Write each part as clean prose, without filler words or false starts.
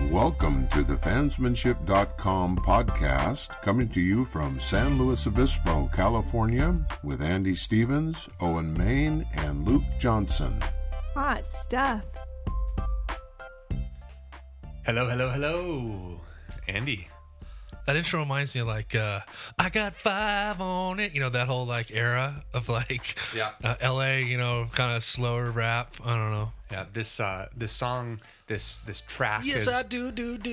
Welcome to the Fansmanship.com podcast, coming to you from San Luis Obispo, California, with Andy Stevens, Owen Main, and Luke Johnson. Hot stuff. Hello, Andy. That intro reminds me of I got 5 on it. You know, that whole era of LA, kind of slower rap. I don't know. Yeah, this song, this track Yes, is... I do.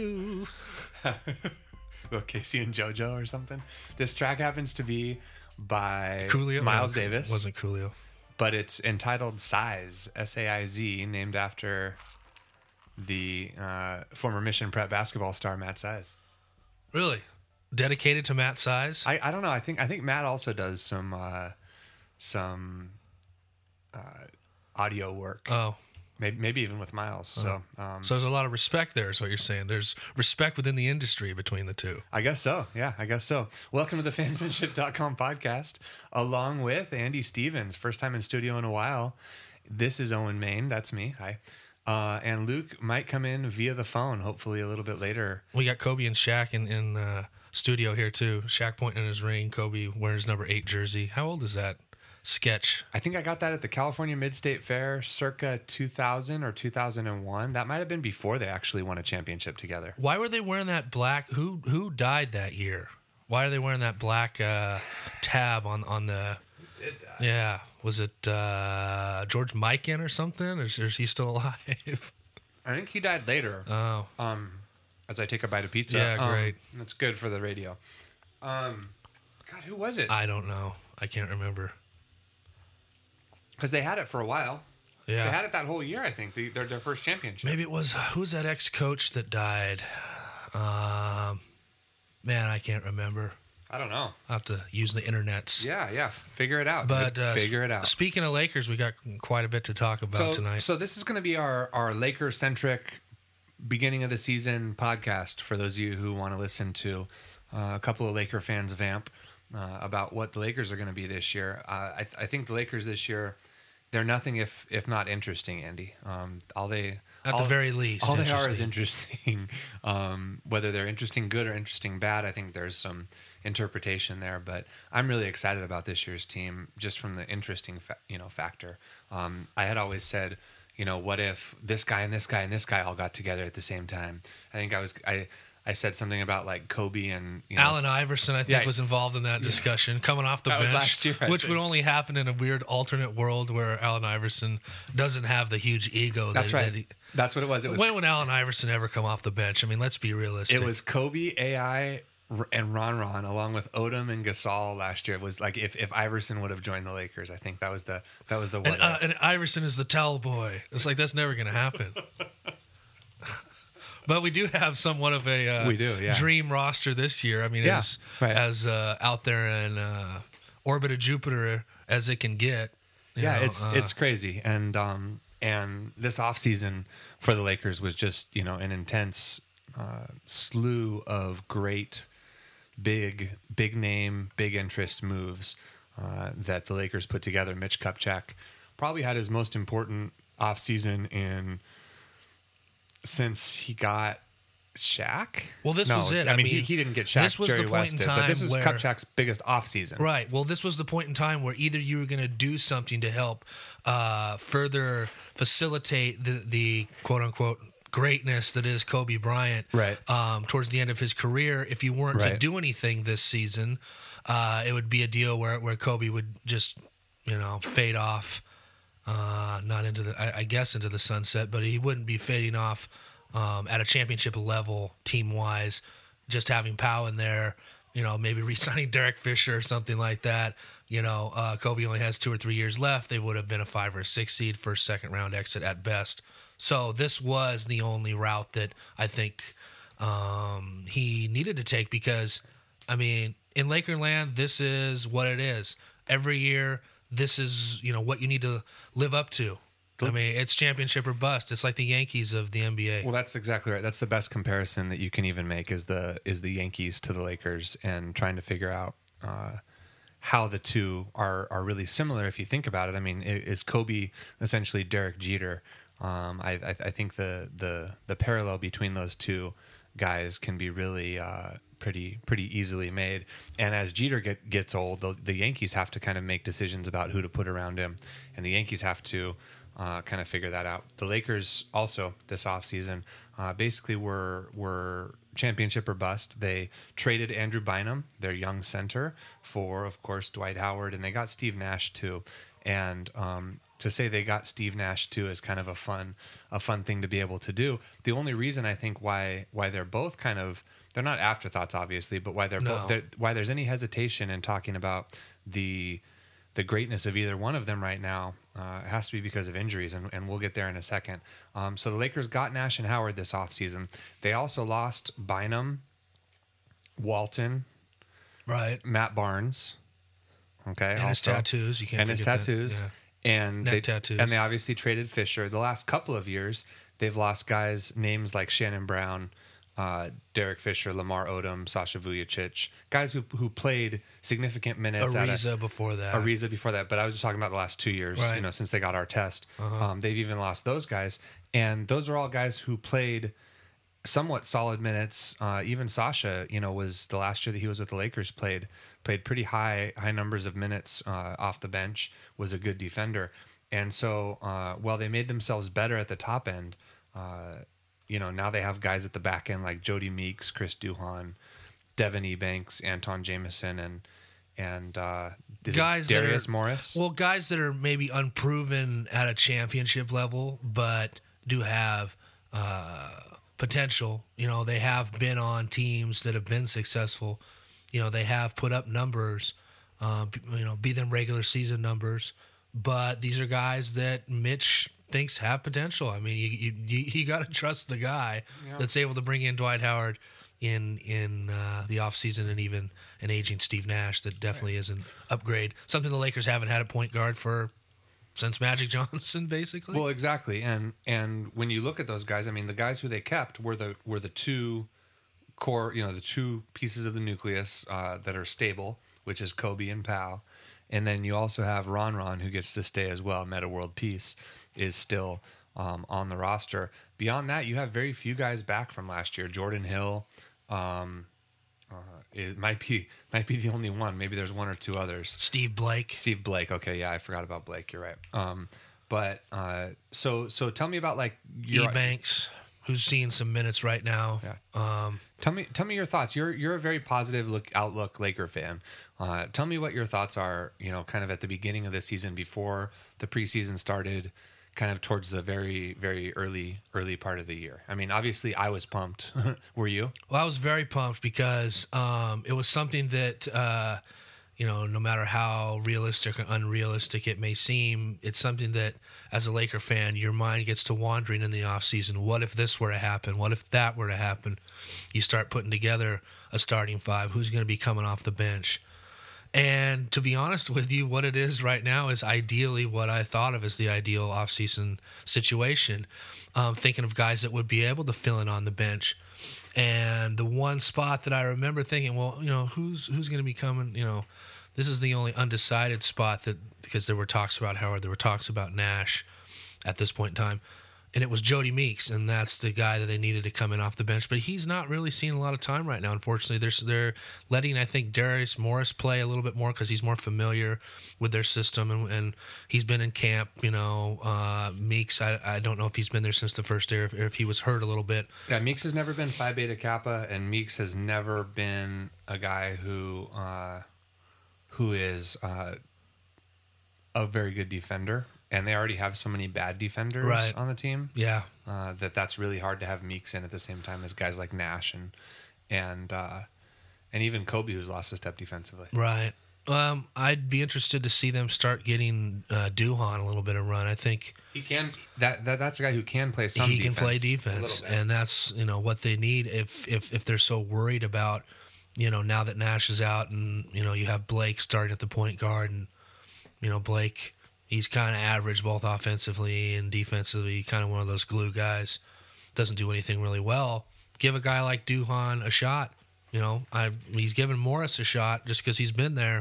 Little Casey and JoJo or something. This track happens to be by Coolio? Miles No, Davis. Wasn't Coolio. But it's entitled Size, S-A-I-Z, named after the former Mission Prep basketball star Matt Size. Really? Dedicated to Matt Size? I don't know. I think Matt also does some audio work. Oh. Maybe even with Miles. So there's a lot of respect there, is what you're saying. There's respect within the industry between the two. I guess so. Yeah, I guess so. Welcome to the Fansmanship.com podcast, along with Andy Stevens. First time in studio in a while. This is Owen Main. That's me. Hi. And Luke might come in via the phone, hopefully a little bit later. We got Kobe and Shaq in studio here, too. Shaq pointing in his ring. Kobe wearing his number 8 jersey. How old is that sketch? I think I got that at the California Mid-State Fair circa 2000 or 2001. That might have been before they actually won a championship together. Why were they wearing that black? Who died that year? Why are they wearing that black tab on the... Who did die? Yeah. Was it George Mikan or something? Or is he still alive? I think he died later. Oh. As I take a bite of pizza. Yeah, great. That's good for the radio. God, who was it? I don't know. I can't remember. Because they had it for a while. Yeah. They had it that whole year, I think. Their first championship. Maybe it was, who's that ex-coach that died? Man, I can't remember. I don't know. I'll have to use the internets. Yeah. Figure it out. But figure it out. Speaking of Lakers, we got quite a bit to talk about tonight. So this is going to be our Laker-centric beginning of the season podcast for those of you who want to listen to a couple of Laker fans vamp about what the Lakers are going to be this year. I think the Lakers this year, they're nothing if not interesting, Andy. At the very least, all they are is interesting. Whether they're interesting good or interesting bad, I think there's some interpretation there. But I'm really excited about this year's team just from the interesting factor. I had always said, what if this guy and this guy and this guy all got together at the same time? I think I said something about like Kobe and Allen Iverson, I think, was involved in that discussion, coming off the That was bench, last year, I which think. would only happen in a weird alternate world where Allen Iverson doesn't have the huge ego. That's right. That's what it was. When would Allen Iverson ever come off the bench? I mean, let's be realistic. It was Kobe, AI, and Ron, along with Odom and Gasol last year. It was like if Iverson would have joined the Lakers, I think that was the one. And Iverson is the towel boy. It's like that's never going to happen. But we do have somewhat of a dream roster this year. I mean, as out there in orbit of Jupiter as it can get. It's crazy. And this offseason for the Lakers was just, an intense slew of great, big name, big interest moves that the Lakers put together. Mitch Kupchak probably had his most important offseason since he got Shaq. Well, this was it. I mean, he didn't get Shaq. This was Jerry the point West in did, time but this is where, Kupchak's biggest offseason. Right. Well, this was the point in time where either you were going to do something to help further facilitate the quote unquote greatness that is Kobe Bryant. Right. Towards the end of his career, if you weren't to do anything this season, it would be a deal where Kobe would just fade off. Not into into the sunset, but he wouldn't be fading off at a championship level team wise. Just having Powell in there, maybe re-signing Derek Fisher or something like that. Kobe only has 2 or 3 years left. They would have been a 5 or 6 seed, first, second round exit at best. So this was the only route that I think he needed to take because, I mean, in Lakerland, this is what it is. Every year, this is, what you need to live up to. I mean, it's championship or bust. It's like the Yankees of the NBA. Well, that's exactly right. That's the best comparison that you can even make is the Yankees to the Lakers and trying to figure out how the two are really similar if you think about it. I mean, is Kobe essentially Derek Jeter I think the parallel between those two guys can be really pretty easily made. And as Jeter gets old, the Yankees have to kind of make decisions about who to put around him, and the Yankees have to kind of figure that out. The Lakers also this offseason basically were championship or bust. They traded Andrew Bynum, their young center, for, of course, Dwight Howard, and they got Steve Nash too. And to say they got Steve Nash too is kind of a fun thing to be able to do. The only reason I think why they're both kind of, they're not afterthoughts obviously, but why why there's any hesitation in talking about the greatness of either one of them right now, it has to be because of injuries, and we'll get there in a second. So the Lakers got Nash and Howard this offseason. They also lost Bynum, Walton, right, Matt Barnes, okay, and his tattoos. You can't and his tattoos, yeah. and tattoos. And they obviously traded Fisher. The last couple of years, they've lost guys names like Shannon Brown, Derek Fisher, Lamar Odom, Sasha Vujacic, guys who played significant minutes. Ariza before that. But I was just talking about the last 2 years, right. Since they got our test. They've even lost those guys. And those are all guys who played somewhat solid minutes. Even Sasha, was the last year that he was with the Lakers, played pretty high numbers of minutes off the bench, was a good defender. And so while they made themselves better at the top end, now they have guys at the back end like Jody Meeks, Chris Duhon, Devin Ebanks, Anton Jameson, and guys Darius Morris. Well, guys that are maybe unproven at a championship level, but do have potential. They have been on teams that have been successful. They have put up numbers, be them regular season numbers. But these are guys that Mitch thinks have potential. I mean, you got to trust the guy that's able to bring in Dwight Howard in the offseason, and even an aging Steve Nash that definitely is an upgrade. Something the Lakers haven't had a point guard for since Magic Johnson, basically. Well, exactly. And when you look at those guys, I mean, the guys who they kept were the two core, the two pieces of the nucleus that are stable, which is Kobe and Pau. And then you also have Ron, who gets to stay as well. Meta World Peace is still on the roster. Beyond that, you have very few guys back from last year. Jordan Hill, it might be the only one. Maybe there's one or two others. Steve Blake. Okay, yeah, I forgot about Blake. You're right. So tell me about like Ebanks, who's seeing some minutes right now. Yeah. Tell me your thoughts. You're a very positive outlook Laker fan. Tell me what your thoughts are, kind of at the beginning of the season, before the preseason started, kind of towards the very, very early part of the year. I mean, obviously I was pumped. Were you? Well, I was very pumped because it was something that, no matter how realistic or unrealistic it may seem, it's something that as a Laker fan, your mind gets to wandering in the offseason. What if this were to happen? What if that were to happen? You start putting together a starting five. Who's going to be coming off the bench? And to be honest with you, what it is right now is ideally what I thought of as the ideal offseason situation. Thinking of guys that would be able to fill in on the bench. And the one spot that I remember thinking, well, who's going to be coming? This is the only undecided spot because there were talks about Howard, there were talks about Nash at this point in time. And it was Jody Meeks, and that's the guy that they needed to come in off the bench. But he's not really seeing a lot of time right now, unfortunately. They're letting, I think, Darius Morris play a little bit more because he's more familiar with their system, and he's been in camp. Meeks, I don't know if he's been there since the first year, if he was hurt a little bit. Yeah, Meeks has never been Phi Beta Kappa, and Meeks has never been a guy who is a very good defender. And they already have so many bad defenders on the team. Yeah, that's really hard to have Meeks in at the same time as guys like Nash and even Kobe, who's lost a step defensively. Right. I'd be interested to see them start getting Duhon a little bit of run. I think he can. That's a guy who can play some. He can play defense, and that's what they need. If they're so worried about now that Nash is out, and you have Blake starting at the point guard, and Blake. He's kind of average both offensively and defensively, kind of one of those glue guys. Doesn't do anything really well. Give a guy like Duhon a shot. He's given Morris a shot just because he's been there.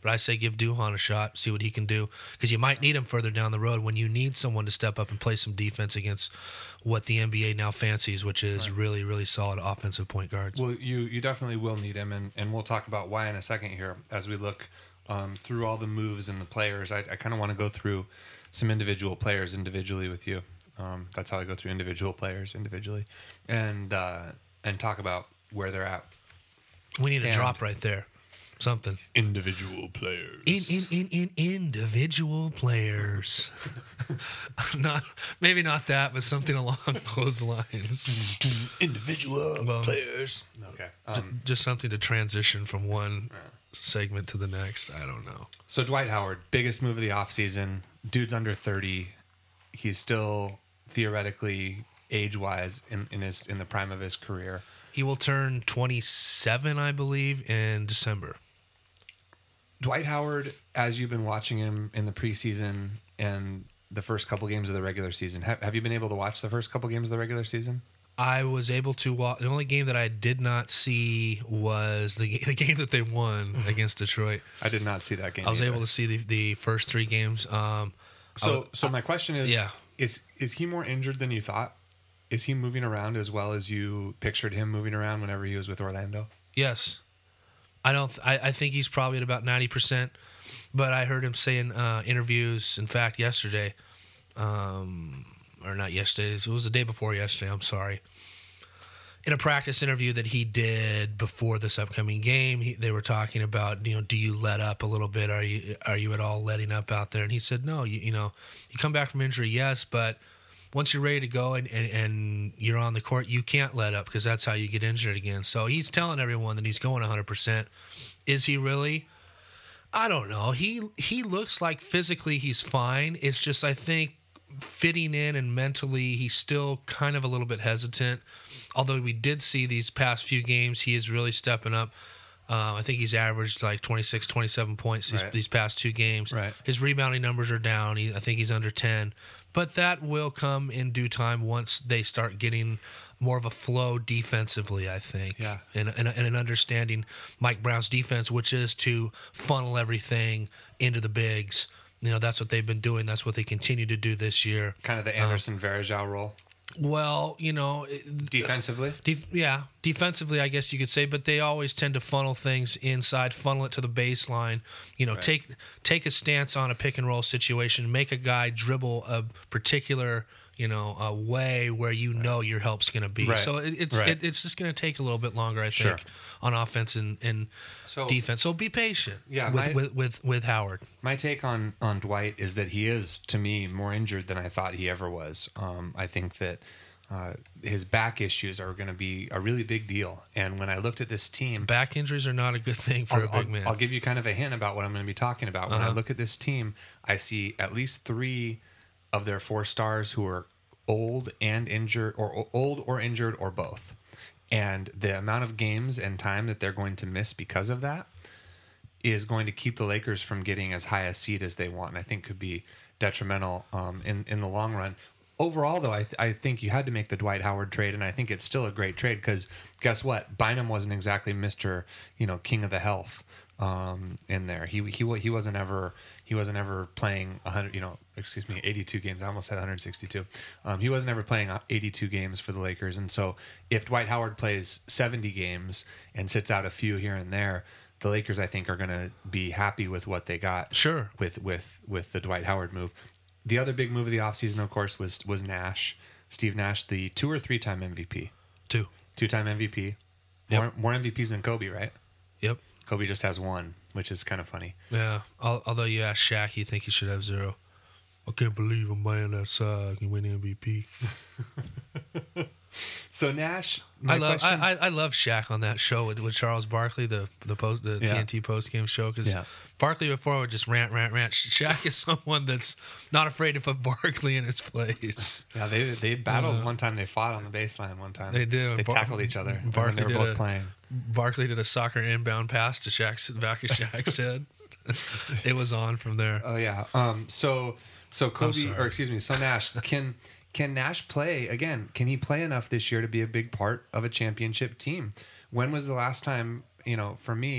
But I say give Duhon a shot, see what he can do, because you might need him further down the road when you need someone to step up and play some defense against what the NBA now fancies, which is really, really solid offensive point guards. Well, you definitely will need him, and we'll talk about why in a second here as we look through all the moves and the players. I kind of want to go through some individual players individually with you. That's how I go through individual players individually, and talk about where they're at. We need a drop right there. Something. Individual players. In individual players. Maybe not that, but something along those lines. Individual players. Okay. Just something to transition from one segment to the next. I don't know. So Dwight Howard, biggest move of the offseason. Dude's under 30. He's still theoretically age-wise in the prime of his career. He will turn 27, I believe, in December. Dwight Howard, as you've been watching him in the preseason and the first couple games of the regular season, have you been able to watch the first couple games of the regular season? I was able to watch. The only game that I did not see was the game that they won against Detroit. I did not see that game. I was able to see the first three games. So my question is, yeah. Is he more injured than you thought? Is he moving around as well as you pictured him moving around whenever he was with Orlando? Yes. I think he's probably at about 90%, but I heard him say in interviews, in fact, yesterday, or not yesterday, it was the day before yesterday, I'm sorry. In a practice interview that he did before this upcoming game, they were talking about, do you let up a little bit? Are you at all letting up out there? And he said, no, you come back from injury, yes, but once you're ready to go and you're on the court, you can't let up because that's how you get injured again. So he's telling everyone that he's going 100%. Is he really? I don't know. He looks like physically he's fine. It's just I think fitting in and mentally he's still kind of a little bit hesitant. Although we did see these past few games, he is really stepping up. I think he's averaged like 26, 27 points these past two games. Right. His rebounding numbers are down. I think he's under 10. But that will come in due time once they start getting more of a flow defensively, I think. Yeah. And an understanding Mike Brown's defense, which is to funnel everything into the bigs. That's what they've been doing. That's what they continue to do this year. Kind of the Anderson Varejao role. Well, defensively? Defensively, I guess you could say, but they always tend to funnel things inside, funnel it to the baseline, right. Take a stance on a pick and roll situation, make a guy dribble a particular, a way where your help's going to be. Right. So it's just going to take a little bit longer, I think, on offense and defense. So be patient with Howard. My take on Dwight is that he is, to me, more injured than I thought he ever was. I think that his back issues are going to be a really big deal. And when I looked at this team... Back injuries are not a good thing for a big man. I'll give you kind of a hint about what I'm going to be talking about. When I look at this team, I see at least 3 of their 4 stars who are old and injured, or old or injured, or both. And the amount of games and time that they're going to miss because of that is going to keep the Lakers from getting as high a seed as they want, and I think could be detrimental in the long run. Overall, though, I think you had to make the Dwight Howard trade, and I think it's still a great trade because guess what? Bynum wasn't exactly Mr. King of the Health in there. He wasn't ever playing 82 games. I almost said 162. He wasn't ever playing 82 games for the Lakers, and so if Dwight Howard plays 70 games and sits out a few here and there, the Lakers, I think, are going to be happy with what they got. Sure. With the Dwight Howard move. The other big move of the offseason, of course, was Nash. Steve Nash, the 2 or 3-time MVP. 2-time MVP. Yep. More MVPs than Kobe, right? Yep. Kobe just has 1, which is kind of funny. Yeah. Although you ask Shaq, you think he should have 0. I can't believe a man that size can win MVP. So Nash, I love Shaq on that show with Charles Barkley, the TNT post-game show, because Barkley before would just rant. Shaq is someone that's not afraid to put Barkley in his place. Yeah, they battled one time. They fought on the baseline one time. They did. They tackled each other. Barkley they were both playing. Barkley did a soccer inbound pass to Shaq's back of Shaq's head. It was on from there. Oh yeah. So Kobe, so Nash Can Nash play again? Can he play enough this year to be a big part of a championship team? When was the last time, for me,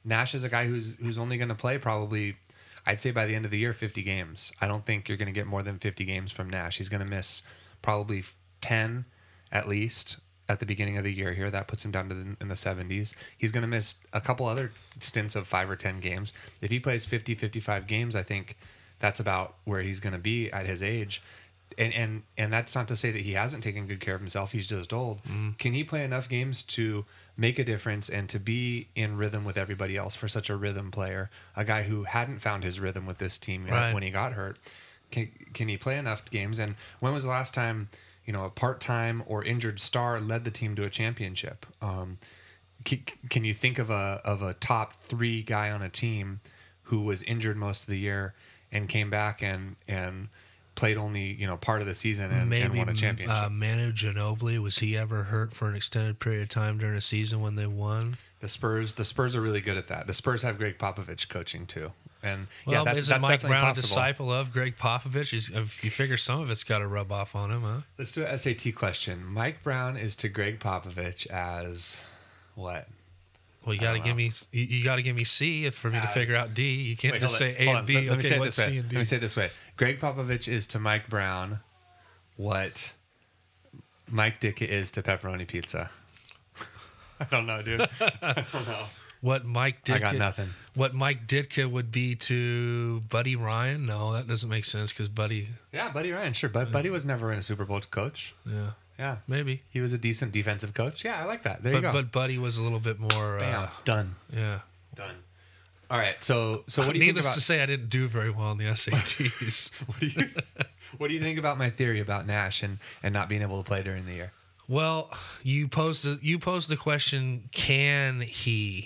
Nash is a guy who's only going to play probably, I'd say by the end of the year, 50 games. I don't think you're going to get more than 50 games from Nash. He's going to miss probably 10 at least at the beginning of the year here. That puts him down to in the 70s. He's going to miss a couple other stints of 5 or 10 games. If he plays 50, 55 games, I think that's about where he's going to be at his age. And that's not to say that he hasn't taken good care of himself. He's just old. Can he play enough games to make a difference and to be in rhythm with everybody else for such a rhythm player, a guy who hadn't found his rhythm with this team yet when he got hurt? Can he play enough games? And when was the last time, a part-time or injured star led the team to a championship? Can you think of a top 3 guy on a team who was injured most of the year and came back and played only part of the season and won a championship? Manu Ginobili, was he ever hurt for an extended period of time during a season when they won? The Spurs are really good at that. The Spurs have Greg Popovich coaching too, and isn't Mike Brown a disciple of Greg Popovich? If you figure some of it's got to rub off on him, huh? Let's do an SAT question. Mike Brown is to Greg Popovich as what? Well, you got to give me C for me to figure out D. You can't just say A and B. Let what's C and D? Let me say it this way. Greg Popovich is to Mike Brown what Mike Ditka is to pepperoni pizza. I don't know, dude. I don't know. What Mike Ditka? I got nothing. What Mike Ditka would be to Buddy Ryan? No, that doesn't make sense because Buddy. Yeah, Buddy Ryan, sure. But Buddy was never in a Super Bowl coach. Yeah, maybe he was a decent defensive coach. Yeah, I like that. There you go. But Buddy was a little bit more. Bam. Done. Yeah. Done. All right. So what do you think about? Needless to say, I didn't do very well in the SATs. What do you think about my theory about Nash and not being able to play during the year? Well, you posed the question: can he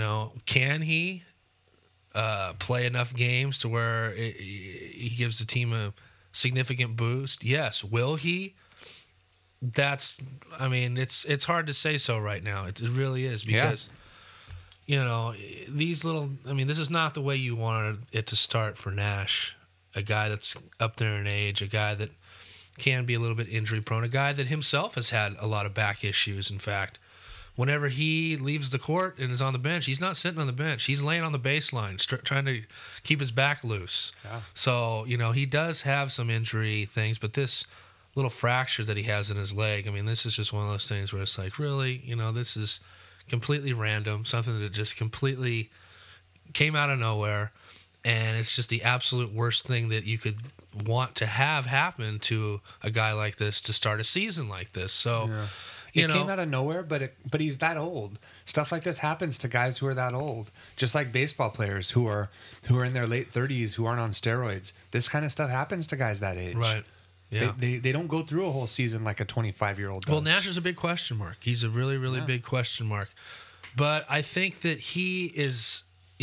play enough games to where he gives the team a significant boost? Yes. Will he? It's hard to say so right now. It really is because, these little. This is not the way you wanted it to start for Nash, a guy that's up there in age, a guy that can be a little bit injury prone, a guy that himself has had a lot of back issues. In fact, whenever he leaves the court and is on the bench, he's not sitting on the bench. He's laying on the baseline, trying to keep his back loose. Yeah. So, he does have some injury things, but this little fracture that he has in his leg, this is just one of those things where it's like, really, this is completely random, something that just completely came out of nowhere. And it's just the absolute worst thing that you could want to have happen to a guy like this to start a season like this. So, it came out of nowhere, but he's that old. Stuff like this happens to guys who are that old. Just like baseball players who are in their late 30s who aren't on steroids. This kind of stuff happens to guys that age. Right. Yeah. They don't go through a whole season like a 25-year-old does. Well, Nash is a big question mark. He's a really, really big question mark. But I think that he is,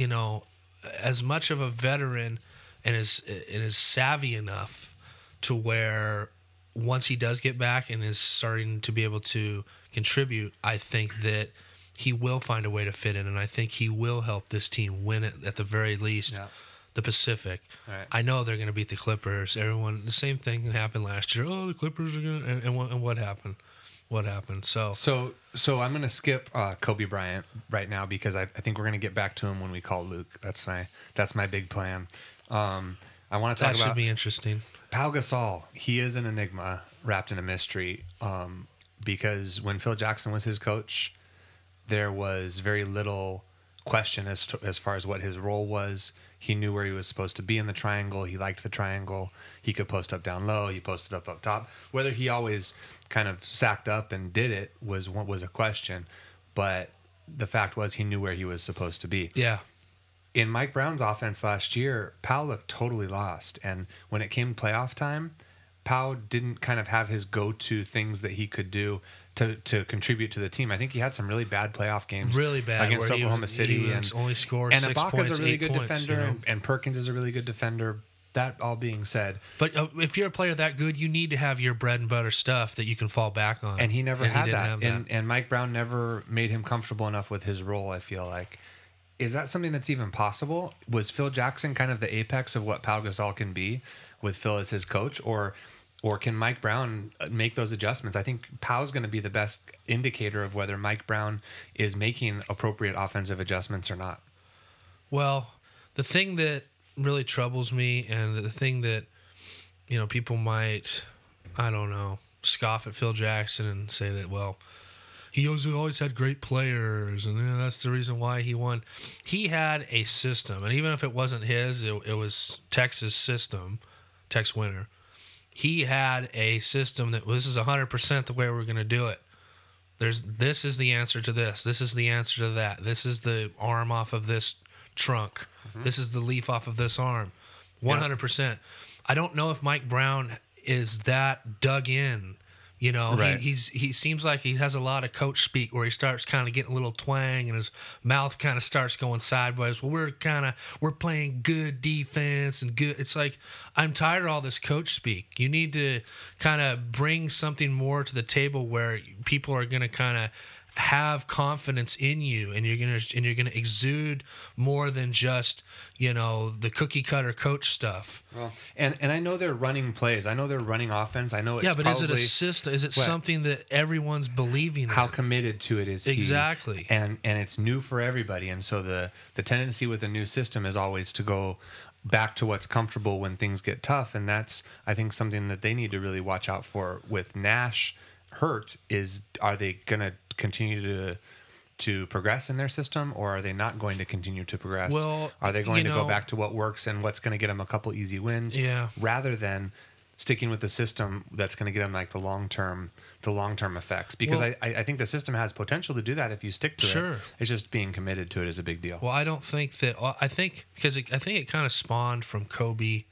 as much of a veteran and is savvy enough to where once he does get back and is starting to be able to contribute, I think that he will find a way to fit in, and I think he will help this team win it at the very least. Yeah. The Pacific. Right. I know they're going to beat the Clippers. The same thing happened last year. Oh, the Clippers are going to... And what happened? What happened? So I'm going to skip Kobe Bryant right now because I think we're going to get back to him when we call Luke. That's my big plan. I want to talk about... That should be interesting. Pau Gasol. He is an enigma wrapped in a mystery because when Phil Jackson was his coach, there was very little question as far as what his role was. He knew where he was supposed to be in the triangle. He liked the triangle. He could post up down low. He posted up top. Whether he always kind of sacked up and did it was a question. But the fact was he knew where he was supposed to be. Yeah. In Mike Brown's offense last year, Pau looked totally lost. And when it came playoff time, Pau didn't kind of have his go-to things that he could do to contribute to the team. I think he had some really bad playoff games. Really bad. Against Oklahoma City. And only scored 6 points, Ibaka's a really good points, defender, and Perkins is a really good defender. That all being said. But if you're a player that good, you need to have your bread and butter stuff that you can fall back on. And he never had that. And Mike Brown never made him comfortable enough with his role, I feel like. Is that something that's even possible? Was Phil Jackson kind of the apex of what Pau Gasol can be with Phil as his coach? Or can Mike Brown make those adjustments? I think Pau's going to be the best indicator of whether Mike Brown is making appropriate offensive adjustments or not. Well, the thing that really troubles me, and the thing that, people might, I don't know, scoff at Phil Jackson and say that, well, he always had great players, and that's the reason why he won. He had a system, and even if it wasn't his, it was Tex's system, Tex Winter. He had a system that this is 100% the way we're going to do it. This is the answer to this. This is the answer to that. This is the arm off of this trunk. Mm-hmm. This is the leaf off of this arm. 100%. Yeah. I don't know if Mike Brown is that dug in. Right. He seems like he has a lot of coach speak where he starts kind of getting a little twang and his mouth kind of starts going sideways. Well, we're playing good defense and good. It's like, I'm tired of all this coach speak. You need to kind of bring something more to the table where people are going to kind of have confidence in you, and you're gonna exude more than just the cookie cutter coach stuff. Well, and I know they're running plays. I know they're running offense. I know it's but is it a system? Is it something that everyone's believing in? How committed to it is exactly? He, and it's new for everybody, and so the tendency with a new system is always to go back to what's comfortable when things get tough, and that's, I think, something that they need to really watch out for with Nash hurt. Are they going to continue to progress in their system, or are they not going to continue to progress? Well, are they going to go back to what works and what's going to get them a couple easy wins, rather than sticking with the system that's going to get them like the long term effects? Because I think the system has potential to do that if you stick to it. It's just being committed to it is a big deal. Well, I don't think that. I think it kind of spawned from Kobe,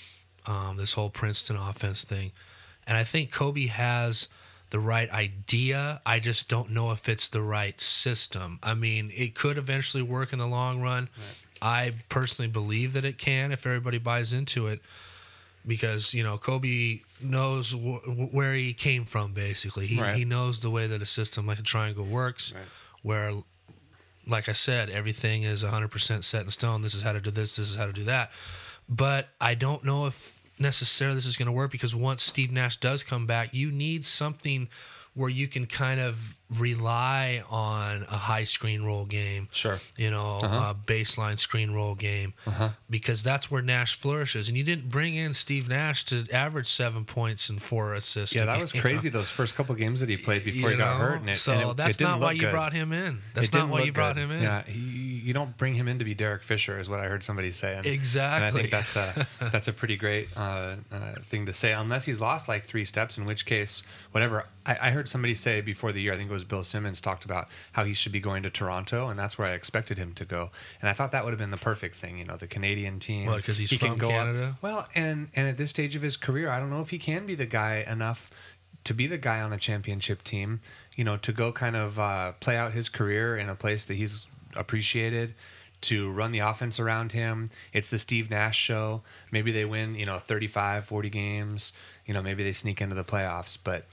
this whole Princeton offense thing, and I think Kobe has the right idea. I just don't know if it's the right system. I mean, it could eventually work in the long run. Right. I personally believe that it can if everybody buys into it, because Kobe knows where he came from. Basically, he knows the way that a system like a triangle works, where, like I said, everything is 100% set in stone. This is how to do this. This is how to do that. But I don't know if necessarily this is going to work, because once Steve Nash does come back, you need something where you can kind of rely on a high screen roll game. Sure. A baseline screen roll game. Because that's where Nash flourishes. And you didn't bring in Steve Nash to average 7 points and 4 assists. Yeah, that was crazy, those first couple games that he played before he got hurt. That's not why you brought him in. That's not why you brought him in. Yeah, you don't bring him in to be Derek Fisher, is what I heard somebody say. Exactly. And I think that's a pretty great thing to say, unless he's lost like 3 steps, in which case, whatever. I heard somebody say before the year, I think it was Bill Simmons, talked about how he should be going to Toronto, and that's where I expected him to go. And I thought that would have been the perfect thing, the Canadian team. Well, because he's from Canada? Well, and at this stage of his career, I don't know if he can be the guy enough to be the guy on a championship team, to go kind of play out his career in a place that he's appreciated, to run the offense around him. It's the Steve Nash show. Maybe they win, 35, 40 games. Maybe they sneak into the playoffs, but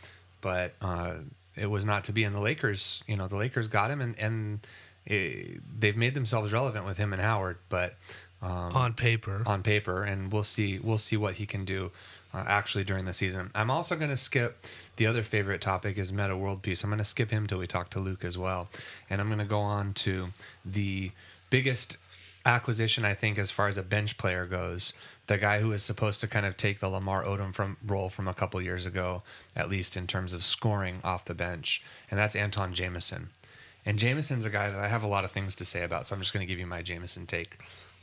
it was not to be. In the Lakers, the Lakers got him, and they've made themselves relevant with him and Howard. But on paper, and we'll see what he can do actually during the season. I'm also going to skip the other favorite topic is Metta World Peace. I'm going to skip him till we talk to Luke as well, and I'm going to go on to the biggest acquisition, I think, as far as a bench player goes. The guy who is supposed to kind of take the Lamar Odom role from a couple years ago, at least in terms of scoring off the bench, and that's Antawn Jamison. And Jamison's a guy that I have a lot of things to say about, so I'm just going to give you my Jamison take.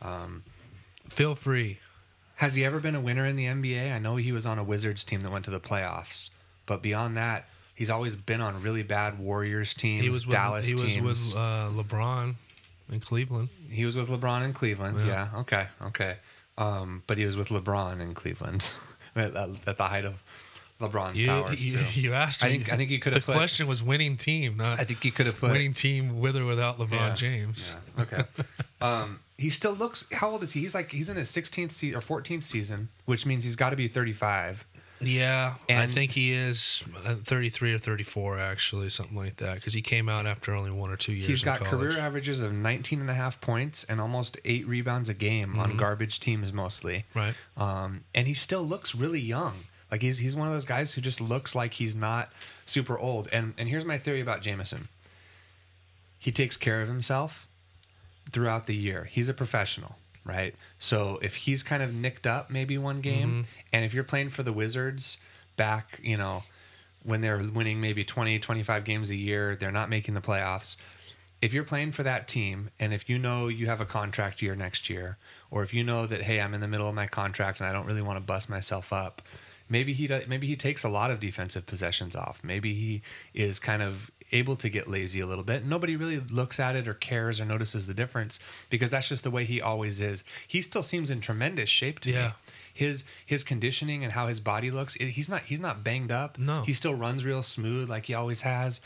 Feel free. Has he ever been a winner in the NBA? I know he was on a Wizards team that went to the playoffs, but beyond that, he's always been on really bad Warriors teams, Dallas teams. He was with LeBron in Cleveland. He was with LeBron in Cleveland, yeah. Okay. But he was with LeBron in Cleveland at the height of LeBron's powers, too. You asked me. I think he could have The question was winning team, not I think he could have put winning team with or without LeBron James. Yeah, okay. He still looks, how old is he? He's in his 16th or 14th season, which means he's got to be 35. Yeah, and I think he is 33 or 34, actually, something like that, because he came out after only 1 or 2 years. He's got in career averages of 19.5 points and almost 8 rebounds a game on garbage teams mostly. Right. And he still looks really young. Like he's one of those guys who just looks like he's not super old. And here's my theory about Jamison. He takes care of himself. throughout the year. He's a professional, right? So if he's kind of nicked up maybe one game, and if you're playing for the Wizards back, when they're winning maybe 20, 25 games a year, they're not making the playoffs. If you're playing for that team, and if you know you have a contract year next year, or if you know that, hey, I'm in the middle of my contract and I don't really want to bust myself up, maybe he takes a lot of defensive possessions off. Maybe he is kind of able to get lazy a little bit. Nobody really looks at it or cares or notices the difference because that's just the way he always is. He still seems in tremendous shape to me. His conditioning and how his body looks, he's not banged up. No. He still runs real smooth like he always has.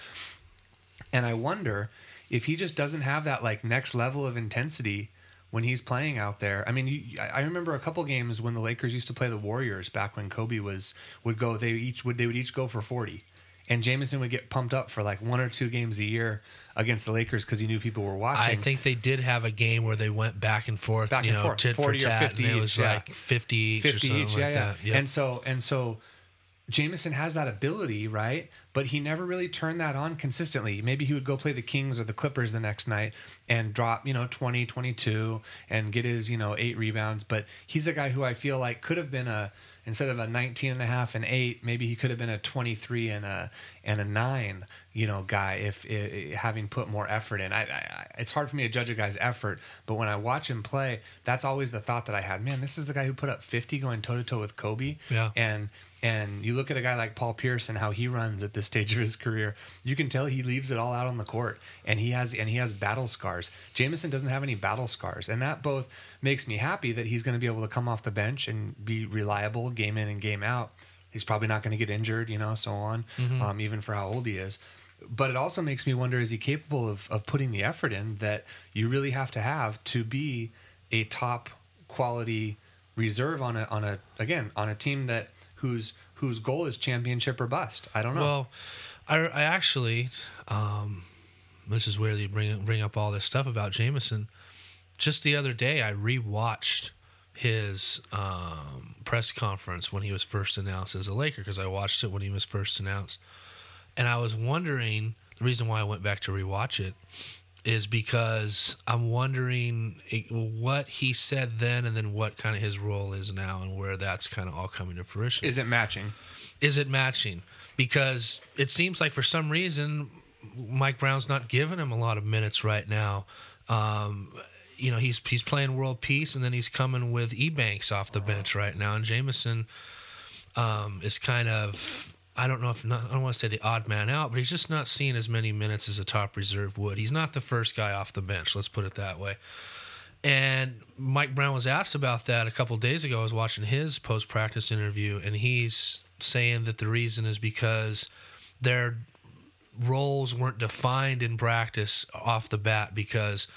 And I wonder if he just doesn't have that like next level of intensity when he's playing out there. I mean, I remember a couple games when the Lakers used to play the Warriors back when Kobe would go. They would each go for 40, and Jameson would get pumped up for like 1 or 2 games a year against the Lakers because he knew people were watching. I think they did have a game where they went back and forth, tit for 40 or tat, 50 and it was each, like 50 each or something like that. Yep. And so Jameson has that ability, right? But he never really turned that on consistently. Maybe he would go play the Kings or the Clippers the next night and drop, 20, 22 and get his, 8 rebounds. But he's a guy who I feel like could have been instead of a 19 and a half and 8, maybe he could have been a 23 and a 9, guy if having put more effort in. It's hard for me to judge a guy's effort, but when I watch him play, that's always the thought that I had. Man, this is the guy who put up 50 going toe to toe with Kobe. Yeah. And you look at a guy like Paul Pierce and how he runs at this stage of his career, you can tell he leaves it all out on the court, and he has battle scars. Jameson doesn't have any battle scars, and that both makes me happy that he's going to be able to come off the bench and be reliable game in and game out. He's probably not going to get injured, so on, even for how old he is. But it also makes me wonder, is he capable of putting the effort in that you really have to be a top quality reserve on a team that whose goal is championship or bust? I don't know. Well, I actually, this is where they bring up all this stuff about Jameson. Just the other day, I rewatched his press conference when he was first announced as a Laker, because I watched it when he was first announced, and I was wondering, the reason why I went back to rewatch it is because I'm wondering what he said then and then what kind of his role is now and where that's kind of all coming to fruition. Is it matching? Because it seems like for some reason Mike Brown's not giving him a lot of minutes right now. He's playing world peace, and then he's coming with Ebanks off the bench right now, and Jameson is kind of, I don't want to say the odd man out, but he's just not seeing as many minutes as a top reserve would. He's not the first guy off the bench, let's put it that way. And Mike Brown was asked about that a couple of days ago. I was watching his post-practice interview, and he's saying that the reason is because their roles weren't defined in practice off the bat because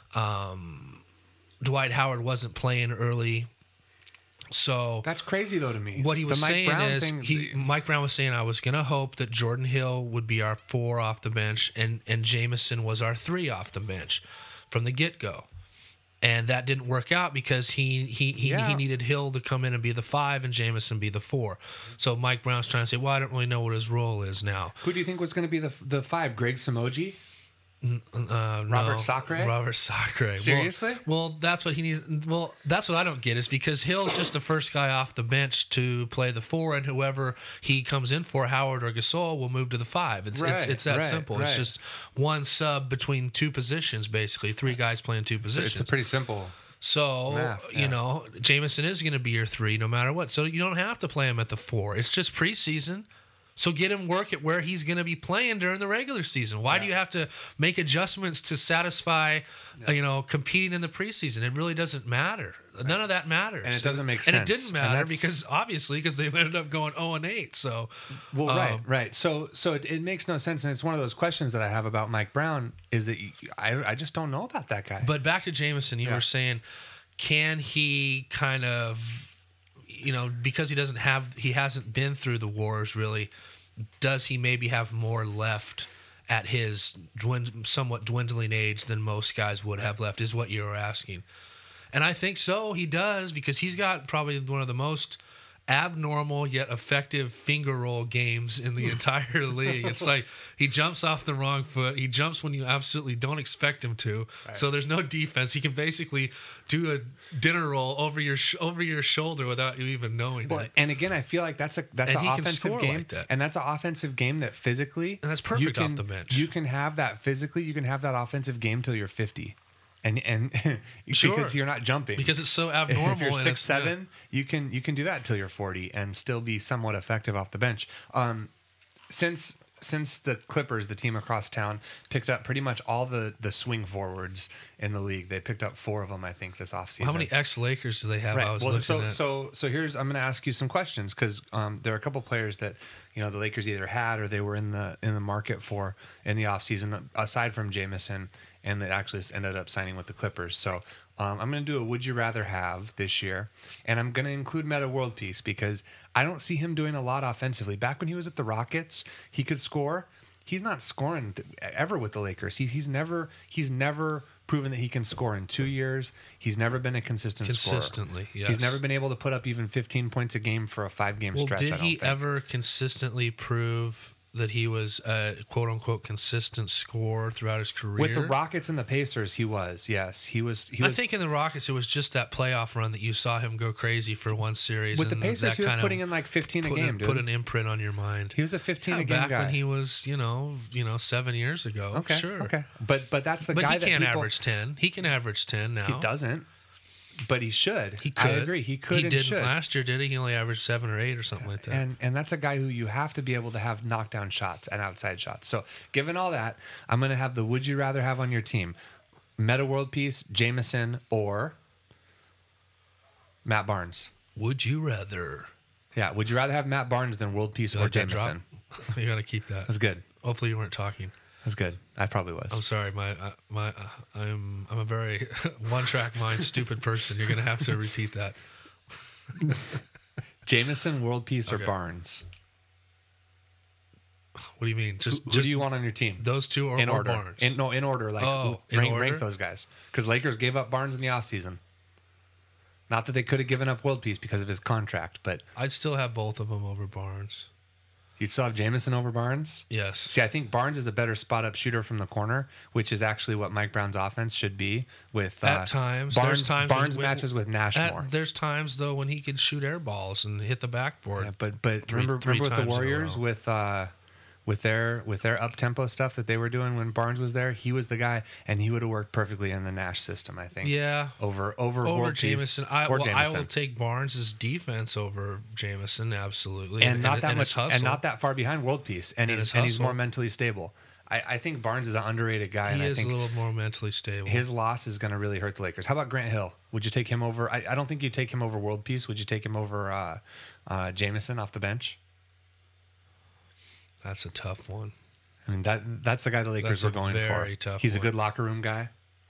Dwight Howard wasn't playing early. So that's crazy though to me. What he was saying is Mike Brown was saying, I was going to hope that Jordan Hill would be our 4 off the bench and Jameson was our 3 off the bench from the get-go. And that didn't work out because he needed Hill to come in and be the 5 and Jameson be the 4. So Mike Brown's trying to say, well, I don't really know what his role is now. Who do you think was going to be the 5? Greg Samoji? Robert Sacre? Robert Sacre. Seriously? Well, that's what he needs. Well, that's what I don't get is because Hill's just the first guy off the bench to play the 4, and whoever he comes in for, Howard or Gasol, will move to the 5. It's that simple. Right. It's just one sub between 2 positions, basically. 3 guys playing 2 positions. It's a pretty simple. So, math, Jameson is going to be your 3 no matter what. So you don't have to play him at the 4. It's just preseason. So get him work at where he's going to be playing during the regular season. Why do you have to make adjustments to satisfy, competing in the preseason? It really doesn't matter. Right. None of that matters. And it doesn't make sense. And it didn't matter because they ended up going 0-8. So, right. So it makes no sense. And it's one of those questions that I have about Mike Brown is that I just don't know about that guy. But back to Jameson, you were saying, can he kind of, because he hasn't been through the wars really, does he maybe have more left at his somewhat dwindling age than most guys would have left, is what you're asking. And I think so, he does, because he's got probably one of the most abnormal yet effective finger roll games in the entire league. It's like he jumps off the wrong foot. He jumps when you absolutely don't expect him to. Right. So there's no defense. He can basically do a dinner roll over your shoulder without you even knowing it. And again, I feel like that's an offensive game, like that. And that's an offensive game that physically, and that's perfect off the bench. You can have that physically. You can have that offensive game till you're 50. And sure. Because you're not jumping, because it's so abnormal. If you're 6'7", you can do that until you're 40 and still be somewhat effective off the bench. Since the Clippers, the team across town, picked up pretty much all the swing forwards in the league. They picked up 4 of them, I think, this offseason. How many ex-Lakers do they have? Right. I was looking at. So here's, I'm going to ask you some questions because there are a couple players that the Lakers either had or they were in the market for in the offseason, aside from Jameson, and that actually ended up signing with the Clippers. So I'm going to do a Would You Rather Have this year, and I'm going to include Metta World Peace because I don't see him doing a lot offensively. Back when he was at the Rockets, he could score. He's not scoring ever with the Lakers. He's never proven that he can score in 2 years. He's never been a consistent scorer. Consistently, yes. He's never been able to put up even 15 points a game for a 5-game stretch. Did he ever consistently prove that he was a quote-unquote consistent scorer throughout his career? With the Rockets and the Pacers, he was. Yes, he was. I think in the Rockets, it was just that playoff run that you saw him go crazy for one series. With the Pacers, he was putting in like 15 a game, dude. Put an imprint on your mind. He was a 15 a game back guy. when he was, 7 years ago. Okay, sure. Okay, but that's the guy that But he can't average 10. He can average 10 now. He doesn't. But he should. He could. I agree. He could. He and didn't should. last year, did he? He only averaged 7 or 8 or something like that. And that's a guy who you have to be able to have knockdown shots and outside shots. So, given all that, I'm going to have the Would You Rather Have on your team: Metta World Peace, Jameson, or Matt Barnes. Would you rather? Yeah. Would you rather have Matt Barnes than World Peace or Jameson? You got to keep that. That's good. Hopefully, you weren't talking. That's good. I probably was. I'm sorry. I'm a very one-track mind stupid person. You're gonna have to repeat that. Jameson, World Peace, or Barnes? What do you mean? Just who do you want on your team? Those two or in order? Barnes? In order. Like rank those guys. Because Lakers gave up Barnes in the offseason. Not that they could have given up World Peace because of his contract, but I'd still have both of them over Barnes. You'd still have Jameson over Barnes? Yes. See, I think Barnes is a better spot-up shooter from the corner, which is actually what Mike Brown's offense should be. With at times, Barnes matches with Nash more. There's times though when he could shoot air balls and hit the backboard. Yeah, but remember with the Warriors with their up-tempo stuff that they were doing when Barnes was there, he was the guy, and he would have worked perfectly in the Nash system, I think. Yeah. Over Jameson. I will take Barnes' defense over Jameson, absolutely. And not that much, hustle. and not that far behind World Peace, and he's more mentally stable. I think Barnes is an underrated guy. He is a little more mentally stable. His loss is going to really hurt the Lakers. How about Grant Hill? Would you take him over? I don't think you'd take him over World Peace. Would you take him over Jameson off the bench? That's a tough one. I mean, that's the guy the Lakers were going for. Tough He's a good locker room guy.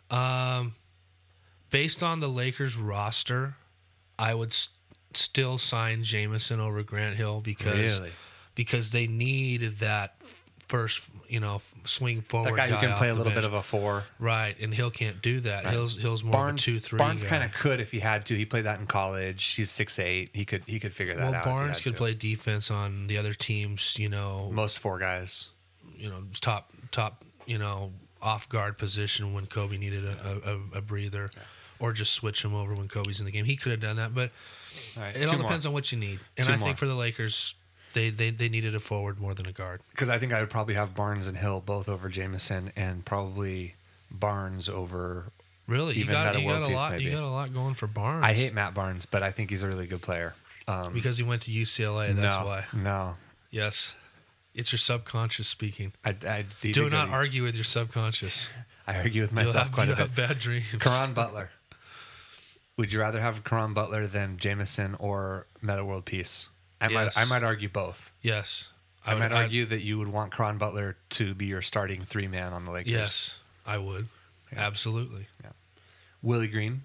Based on the Lakers roster, I would still sign Jameson over Grant Hill because they need that first, swing forward that guy who can play a little bench. bit of a 4. Right, and Hill can't do that. Right. Hill's more Barnes, of a 2-3 Barnes guy. kind of could if he had to. He played that in college. He's 6'8". He could figure that out. Barnes could play defense on the other teams, most 4 guys. Top off guard position when Kobe needed a breather. Yeah. Or just switch him over when Kobe's in the game. He could have done that, but it all depends on what you need. And I think for the Lakers, they needed a forward more than a guard. Because I think I would probably have Barnes and Hill both over Jameson, and probably Barnes over. Really, you got a lot going for Barnes. I hate Matt Barnes, but I think he's a really good player. Because he went to UCLA. That's why. No. Yes, it's your subconscious speaking. I do not argue with your subconscious. I argue with myself quite a bit. You have bad dreams. Caron Butler. Would you rather have Caron Butler than Jameson or Metta World Peace? I might argue both. Yes. I might argue that you would want Caron Butler to be your starting 3-man on the Lakers. Yes, I would. Yeah. Absolutely. Yeah. Willie Green.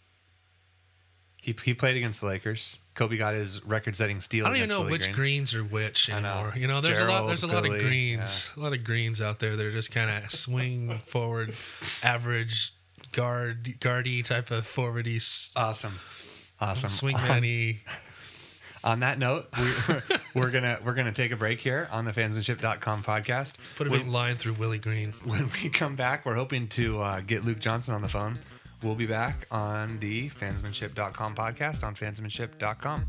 He played against the Lakers. Kobe got his record-setting steal. I don't even know Willie which Green. Greens are which anymore. There's a lot of greens. Yeah. A lot of greens out there that are just kind of swing forward, average guardy type of forwardy. Awesome. Swingman-y. On that note, we're gonna take a break here on the Fansmanship.com podcast. Put a big line through Willie Green. When we come back, we're hoping to get Luke Johnson on the phone. We'll be back on the Fansmanship.com podcast on Fansmanship.com.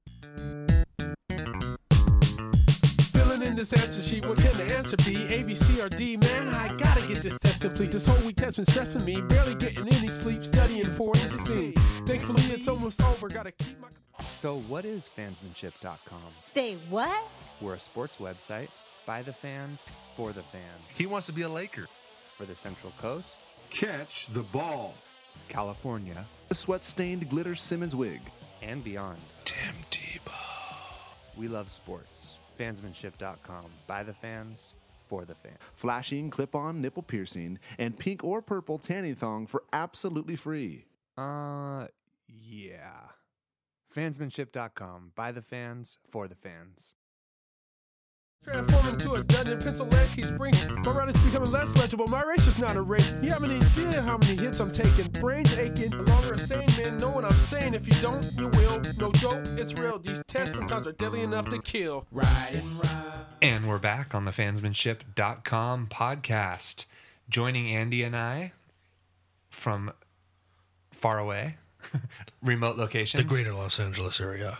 Filling in this answer sheet, what can the answer be? A, B, C, or D? Man, I gotta get this test complete. This whole week has been stressing me. Barely getting any sleep, studying for this scene. Thankfully, it's almost over. Gotta keep my... So what is Fansmanship.com? Say what? We're a sports website by the fans, for the fans. He wants to be a Laker. For the Central Coast. Catch the ball. California. The sweat-stained Glitter Simmons wig. And beyond. Tim Tebow. We love sports. Fansmanship.com. By the fans, for the fans. Flashing clip-on nipple piercing and pink or purple tanning thong for absolutely free. Yeah. Fansmanship.com. By the fans, for the fans. Transform into a gun in pencil and key spring. My writing's becoming less legible. My race is not a race. You have any idea how many hits I'm taking? Brains aching. No longer a sane man. Know what I'm saying. If you don't, you will. No joke, it's real. These tests sometimes are deadly enough to kill. And we're back on the Fansmanship.com podcast. Joining Andy and I from far away, remote locations. The greater Los Angeles area.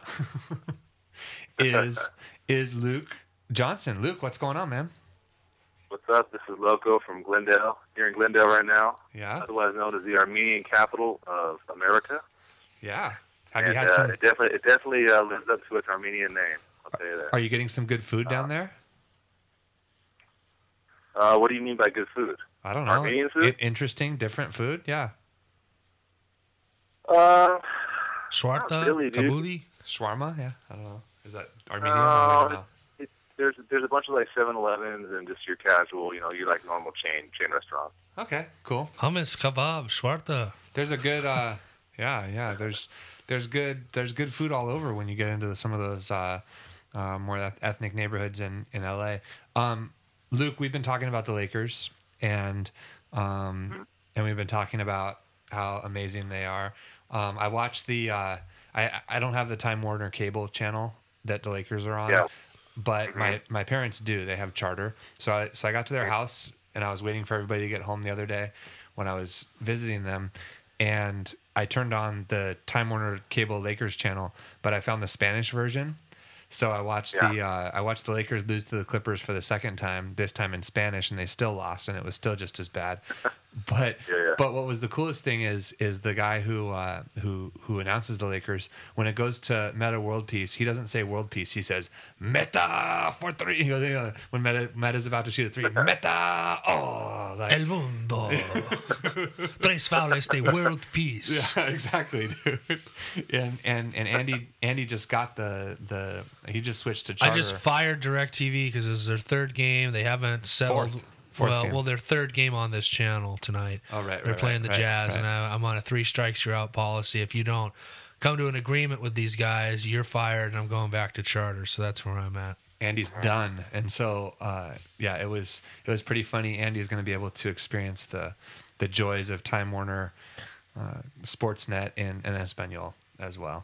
is Luke Johnson. Luke, what's going on, man? What's up? This is Loco from Glendale. Here in Glendale right now. Yeah. Otherwise known as the Armenian capital of America. Yeah. Have you had some? It definitely lives up to its Armenian name. I'll tell you that. Are you getting some good food down there? What do you mean by good food? I don't know. Armenian food? Interesting, different food. Yeah. Shawarma, really, kabuli, shawarma. Yeah. I don't know. Is that Armenian? I don't know. There's a bunch of like 7-Elevens and just your casual, you like normal chain restaurants. Okay, cool. hummus, kebab, shawarma. There's a good, yeah. There's good food all over when you get into some of those more ethnic neighborhoods in LA. Luke, we've been talking about the Lakers and we've been talking about how amazing they are. I watched the I don't have the Time Warner cable channel that the Lakers are on. Yeah. But my parents do. They have charter. So I got to their house and I was waiting for everybody to get home the other day when I was visiting them, and I turned on the Time Warner cable Lakers channel, but I found the Spanish version. So I watched the Lakers lose to the Clippers for the second time, this time in Spanish, and they still lost, and it was still just as bad. But but what was the coolest thing is the guy who announces the Lakers, when it goes to Meta World Peace, he doesn't say World Peace, he says Meta for three. He goes, when Meta's about to shoot a three, Meta, El mundo, tres faules de world peace. Yeah, exactly, dude. And Andy just got he just switched to charter. I just fired DirecTV because it was their third game. They haven't settled. Fourth game. Their third game on this channel tonight. Oh, right. They're playing the Jazz, and I'm on a 3 strikes you're out policy. If you don't come to an agreement with these guys, you're fired, and I'm going back to charter. So that's where I'm at. Andy's done, and so it was pretty funny. Andy's going to be able to experience the joys of Time Warner Sportsnet in Espanol as well.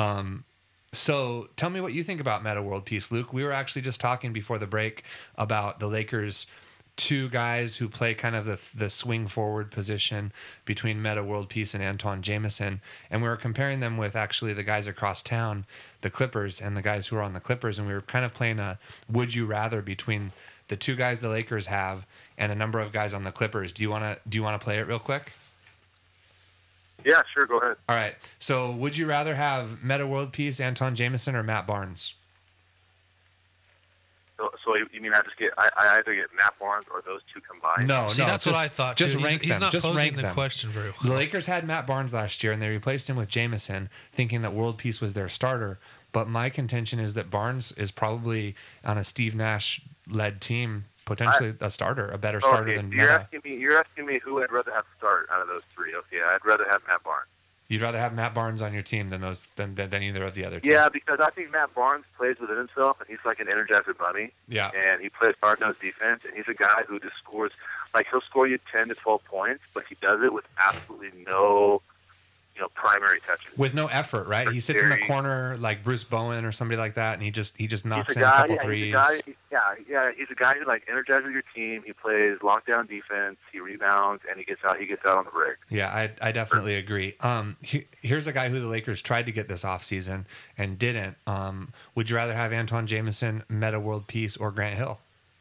So tell me what you think about Meta World Peace, Luke. We were actually just talking before the break about the Lakers' 2 guys who play kind of the swing forward position between Meta World Peace and Antawn Jamison, and we were comparing them with actually the guys across town, the Clippers, and the guys who are on the Clippers, and we were kind of playing a would you rather between the 2 guys the Lakers have and a number of guys on the Clippers. Do you want to play it real quick? Yeah, sure. Go ahead. All right. So, would you rather have Meta World Peace, Antawn Jamison, or Matt Barnes? So you mean I either get Matt Barnes or those 2 combined? No, that's what I thought. Just too. rank he's them. not Just posing rank the them. question very well. The Lakers had Matt Barnes last year, and they replaced him with Jamison, thinking that World Peace was their starter. But my contention is that Barnes is probably on a Steve Nash-led team, potentially a starter, a better starter than Meta. You're asking me who I'd rather have start out of those 3. Okay, I'd rather have Matt Barnes. You'd rather have Matt Barnes on your team than either of the other 2. Yeah, because I think Matt Barnes plays within himself, and he's like an Energizer Bunny. Yeah. And he plays hard-nosed defense, and he's a guy who just scores, like he'll score you 10 to 12 points, but he does it with absolutely no primary touches with no effort, right? He sits in the corner like Bruce Bowen or somebody like that, and he just knocks in a couple threes. He's a guy who energizes your team. He plays lockdown defense. He rebounds and he gets out on the break. Yeah, I definitely agree. Here's a guy who the Lakers tried to get this offseason and didn't. Would you rather have Antawn Jamison, Metta World Peace, or Grant Hill?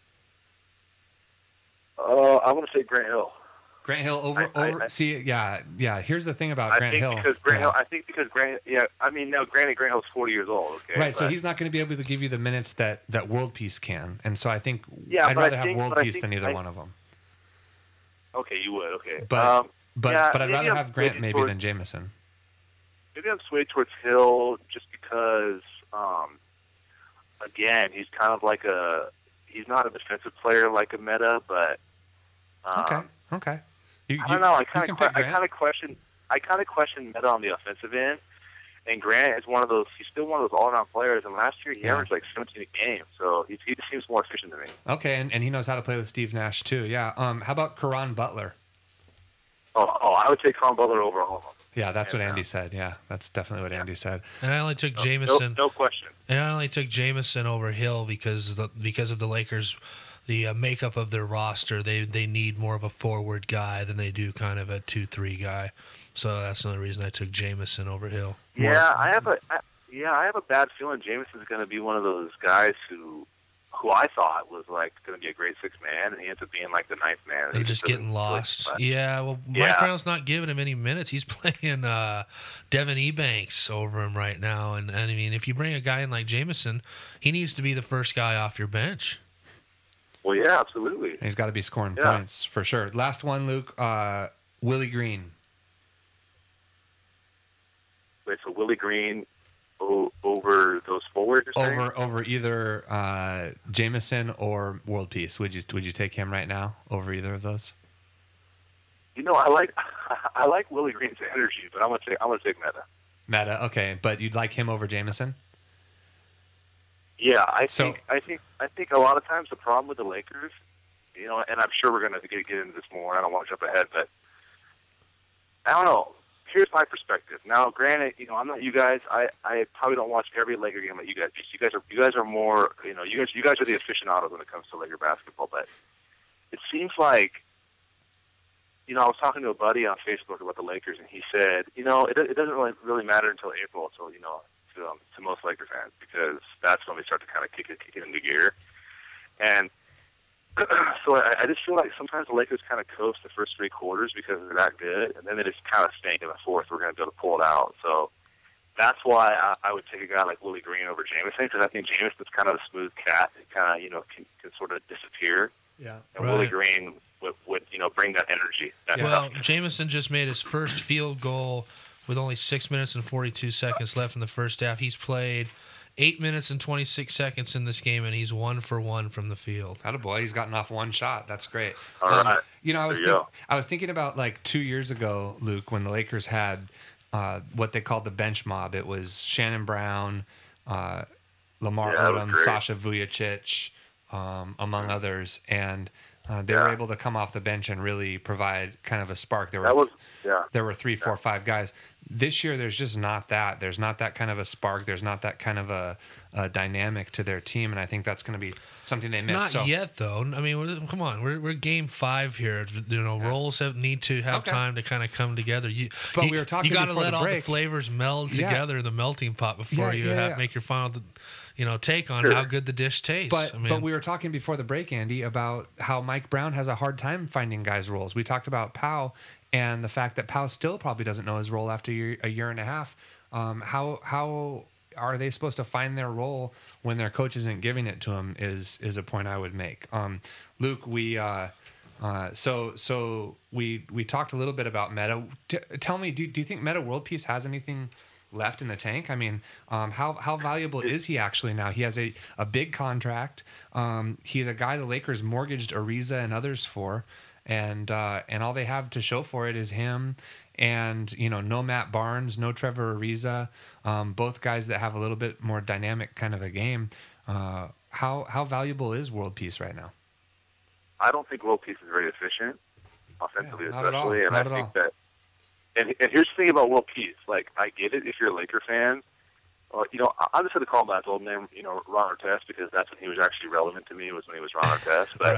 I want to say Grant Hill. Grant Hill Here's the thing about Grant Hill. I think because Grant. Yeah, I mean, now granted, Grant Hill's 40 years old. Okay, right. So he's not going to be able to give you the minutes that World Peace can, and so I think I'd rather have World Peace than either one of them. Okay, you would. Okay, but I'd rather have Grant maybe than Jamison. Maybe I'm swayed towards Hill just because, again, he's kind of like he's not a defensive player like a Metta, but. Okay. I don't know. I kind of question Metta on the offensive end, and Grant is one of those. He's still one of those all-around players. And last year he averaged like 17 a game, so he just seems more efficient to me. Okay, and he knows how to play with Steve Nash too. Yeah. How about Caron Butler? Oh, I would take Caron Butler over all of them. Yeah, that's what Andy said. Yeah, that's definitely what Andy said. And I only took Jamison. No question. And I only took Jamison over Hill because of the Lakers. The makeup of their roster, they need more of a forward guy than they do kind of a 2-3 guy. So that's another reason I took Jamison over Hill. Yeah, I have a bad feeling Jamison's going to be one of those guys who I thought was like going to be a great sixth man, and he ends up being like the ninth man. And just getting lost. Mike Brown's not giving him any minutes. He's playing Devin Ebanks over him right now, and I mean, if you bring a guy in like Jamison, he needs to be the first guy off your bench. Well, yeah, absolutely. And he's got to be scoring points for sure. Last one, Luke. Willie Green. Wait, so Willie Green over those forwards? Over either Jamison or World Peace. Would you take him right now over either of those? I like Willie Green's energy, but I'm gonna take Metta. Metta, okay, but you'd like him over Jamison? Yeah, I think a lot of times the problem with the Lakers, and I'm sure we're going to get into this more. I don't want to jump ahead, but I don't know. Here's my perspective. Now, granted, I'm not you guys. I probably don't watch every Laker game that you guys. You guys are more. You guys are the aficionados when it comes to Laker basketball. But it seems like, I was talking to a buddy on Facebook about the Lakers, and he said, it doesn't really matter until April, to most Laker fans, because that's when they start to kind of kick it into gear. And so I just feel like sometimes the Lakers kind of coast the first three quarters because they're that good, and then they just kind of stink in the fourth. We're going to be able to pull it out. So that's why I would take a guy like Willie Green over Jamison, because I think Jamison's kind of a smooth cat. It kind of, can sort of disappear. Yeah. And Willie Green would bring that energy. Jamison just made his first field goal with only 6 minutes and 42 seconds left in the first half. He's played 8 minutes and 26 seconds in this game, and he's 1 for 1 from the field. Attaboy, he's gotten off one shot. That's great. All right. I was thinking about like 2 years ago, Luke, when the Lakers had what they called the bench mob. It was Shannon Brown, Lamar Odom, Sasha Vujacic, among others, and they were able to come off the bench and really provide kind of a spark. There were 3, 4, 5 guys. This year, there's just not that. There's not that kind of a spark. There's not that kind of a dynamic to their team, and I think that's going to be something they miss. Not yet, though. I mean, come on. We're game 5 here. Roles need to have time to kind of come together. We were talking. You got to let all the flavors meld together in the melting pot before you make your final. Take on how good the dish tastes. But we were talking before the break, Andy, about how Mike Brown has a hard time finding guys' roles. We talked about Powell and the fact that Powell still probably doesn't know his role after a year and a half. How are they supposed to find their role when their coach isn't giving it to them is a point I would make. Luke, we talked a little bit about Metta. Tell me, do you think Metta World Peace has anything left in the tank? I mean, how valuable is he actually now? He has a big contract. He's a guy the Lakers mortgaged Ariza and others for, and all they have to show for it is him. And no Matt Barnes, no Trevor Ariza, both guys that have a little bit more dynamic kind of a game. How valuable is World Peace right now? I don't think World Peace is very efficient offensively, especially, and I think that. And here's the thing about World Peace. Like, I get it if you're a Laker fan. You know, I'm just going to call him by his old name, you know, Ron Artest, because that's when he was actually relevant to me, was when he was Ron Artest. But,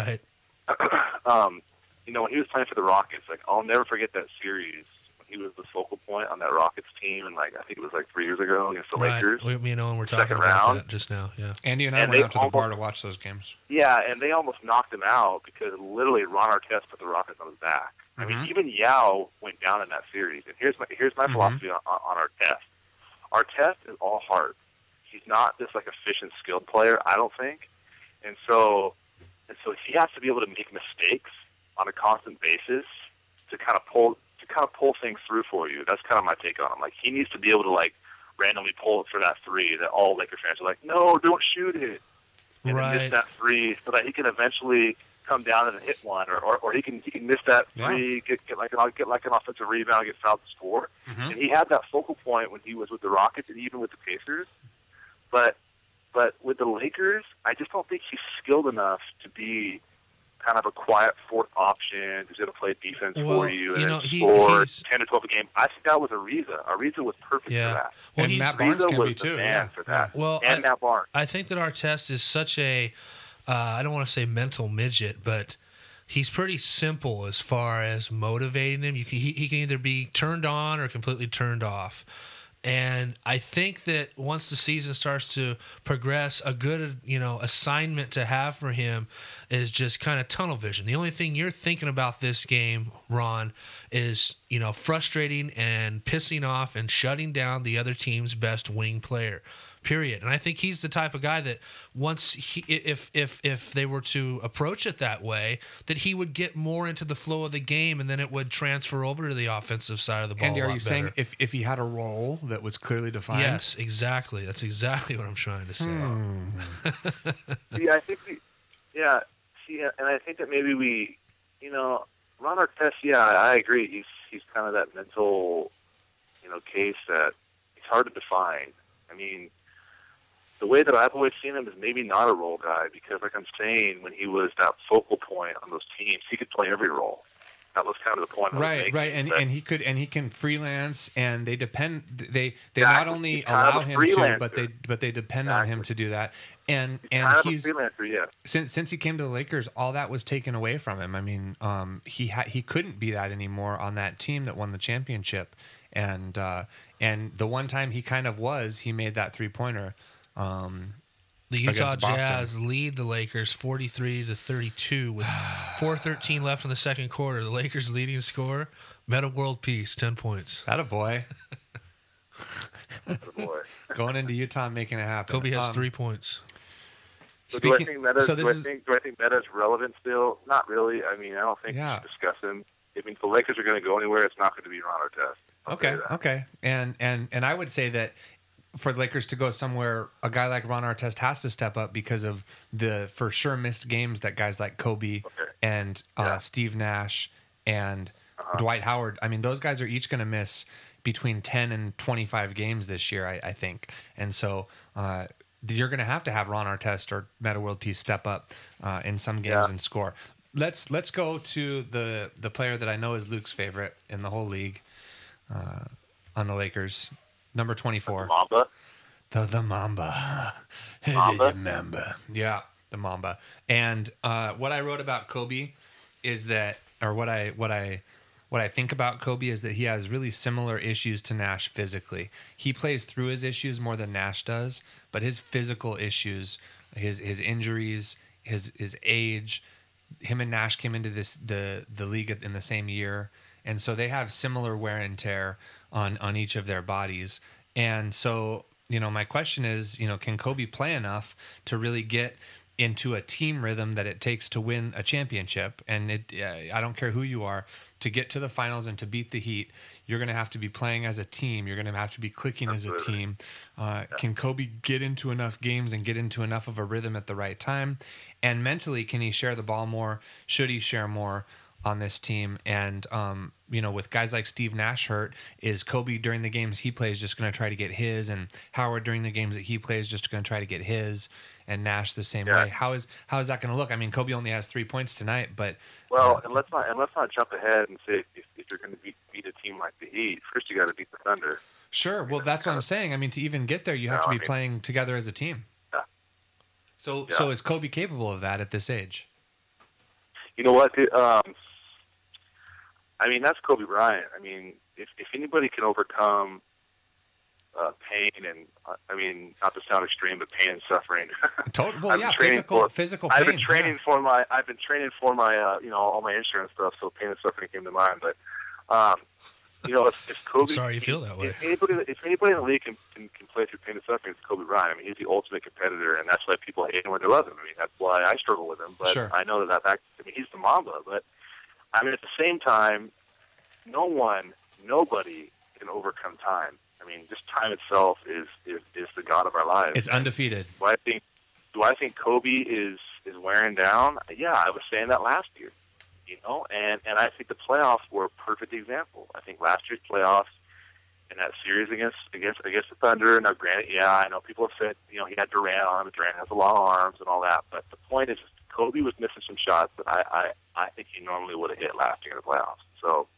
right. you know, when he was playing for the Rockets, like, I'll never forget that series when he was the focal point on that Rockets team, and, like, I think it was, like, 3 years ago against the Lakers. Me and Owen were talking Second about round. that just now, yeah. Andy and I went out to the bar to watch those games. Yeah, and they almost knocked him out because literally Ron Artest put the Rockets on his back. I mean, even Yao went down in that series. And here's my philosophy on Artest. Artest is all heart. He's not just like a efficient, skilled player, I don't think. And so he has to be able to make mistakes on a constant basis to kind of pull things through for you. That's kind of my take on him. Like, he needs to be able to, like, randomly pull it for that three that all Lakers fans are like, no, don't shoot it. And then miss that three so that he can eventually come down and hit one, or he can miss that three, get like an offensive rebound, get fouled to score. And he had that focal point when he was with the Rockets and even with the Pacers. But with the Lakers, I just don't think he's skilled enough to be kind of a quiet fourth option who's going to play defense for you and score 10 to 12 a game. I think that was Ariza. Ariza was perfect for that. Well, and Matt Barnes can be too. For that. Well, and Matt Barnes. I think that Artest is such a I don't want to say mental midget, but he's pretty simple as far as motivating him. He can either be turned on or completely turned off. And I think that once the season starts to progress, a good, you know, assignment to have for him is just kind of tunnel vision. The only thing you're thinking about this game, Ron, is, you know, frustrating and pissing off and shutting down the other team's best wing player. Period. And I think he's the type of guy that once if they were to approach it that way, that he would get more into the flow of the game, and then it would transfer over to the offensive side of the ball. Andy, are you saying if he had a role that was clearly defined? Yes, exactly. That's exactly what I'm trying to say. See, I think and I think that maybe we, you know, Ron Artest. Yeah, I agree. He's kind of that mental, you know, case that it's hard to define. I mean, the way that I've always seen him is maybe not a role guy, because, like I'm saying, when he was that focal point on those teams, he could play every role. That was kind of the point. Right, and he can freelance, and they not only allow him to, but they depend on him to do that. And he's a freelancer, yeah. Since he came to the Lakers, all that was taken away from him. I mean, he couldn't be that anymore on that team that won the championship, and the one time he kind of was, he made that 3-pointer. The Utah Jazz lead the Lakers 43-32 with 4:13 left in the second quarter. The Lakers' leading scorer, Metta World Peace, 10 points. That a boy. Boy. Going into Utah and making it happen. Kobe has 3 points. So do I think Metta's relevant still? Not really. I mean, I don't think you should discuss him. I mean, if the Lakers are going to go anywhere, it's not going to be Ron Artest. Okay. And I would say that for the Lakers to go somewhere, a guy like Ron Artest has to step up because of the for sure missed games that guys like Kobe and Steve Nash and Dwight Howard. I mean, those guys are each going to miss between 10 and 25 games this year, I think. And so you're going to have Ron Artest or Metta World Peace step up in some games and score. Let's go to the player that I know is Luke's favorite in the whole league on the Lakers. Number 24. Mamba. The Mamba. Mamba. Yeah, the Mamba. And what I wrote about Kobe is that, or what I think about Kobe is that he has really similar issues to Nash physically. He plays through his issues more than Nash does, but his physical issues, his injuries, his age, him and Nash came into the league in the same year, and so they have similar wear and tear on each of their bodies. And so, you know, my question is, you know, can Kobe play enough to really get into a team rhythm that it takes to win a championship? And I don't care who you are, to get to the finals and to beat the Heat, you're going to have to be playing as a team. You're going to have to be clicking as a team. Can Kobe get into enough games and get into enough of a rhythm at the right time? And mentally, can he share the ball more? Should he share more? on this team, and with guys like Steve Nash hurt, is Kobe during the games he plays just going to try to get his, and Howard during the games that he plays just going to try to get his, and Nash the same way? How is that going to look? I mean, Kobe only has 3 points tonight, but and let's not jump ahead and say if you're going to beat a team like the Heat, first you got to beat the Thunder. Sure. Well, that's what I'm saying. I mean, to even get there, you have to be playing together as a team. Yeah. So is Kobe capable of that at this age? You know what? I mean, that's Kobe Bryant. I mean, if anybody can overcome pain and I mean, not to sound extreme, but pain and suffering. Well, yeah, physical pain. I've been training for my all my insurance stuff, so pain and suffering came to mind. But if Kobe, I'm sorry you feel that way. If anybody in the league can play through pain and suffering, it's Kobe Bryant. I mean, he's the ultimate competitor, and that's why people hate him or they love him. I mean, that's why I struggle with him. But sure. I know that he's the Mamba. But I mean, at the same time, nobody can overcome time. I mean, just time itself is the god of our lives. It's undefeated. Do I think Kobe is wearing down? Yeah, I was saying that last year. And I think the playoffs were a perfect example. I think last year's playoffs in that series against the Thunder. Now, granted, I know people have said he had Durant on him. Durant has a lot of arms and all that, but the point is, Kobe was missing some shots that I think he normally would have hit last year in the playoffs. So,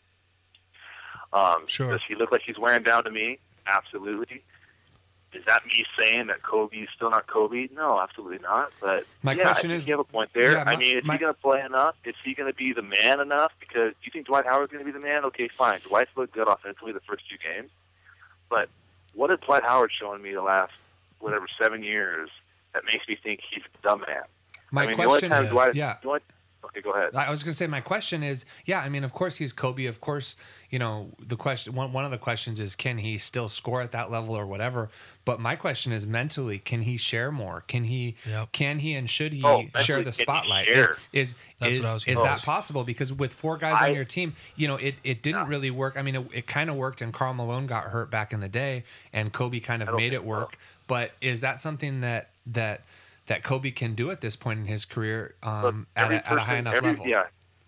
sure. Does he look like he's wearing down to me? Absolutely. Is that me saying that Kobe's still not Kobe? No, absolutely not. But my question is, you have a point there. Yeah, I mean, is he going to play enough? Is he going to be the man enough? Because do you think Dwight Howard's going to be the man? Okay, fine. Dwight's looked good offensively the first 2 games. But what has Dwight Howard shown me the last, 7 years that makes me think he's the man? My question is, okay, go ahead. I was going to say, my question is, I mean, of course he's Kobe. Of course, the question, one of the questions is, can he still score at that level or whatever? But my question is, mentally, can he share more? Can he and should he share the spotlight? Is that possible? Because with 4 guys on your team, it didn't really work. I mean, it kind of worked, and Karl Malone got hurt back in the day, and Kobe kind of made it work. So. But is that something that Kobe can do at this point in his career at a high enough level? Yeah.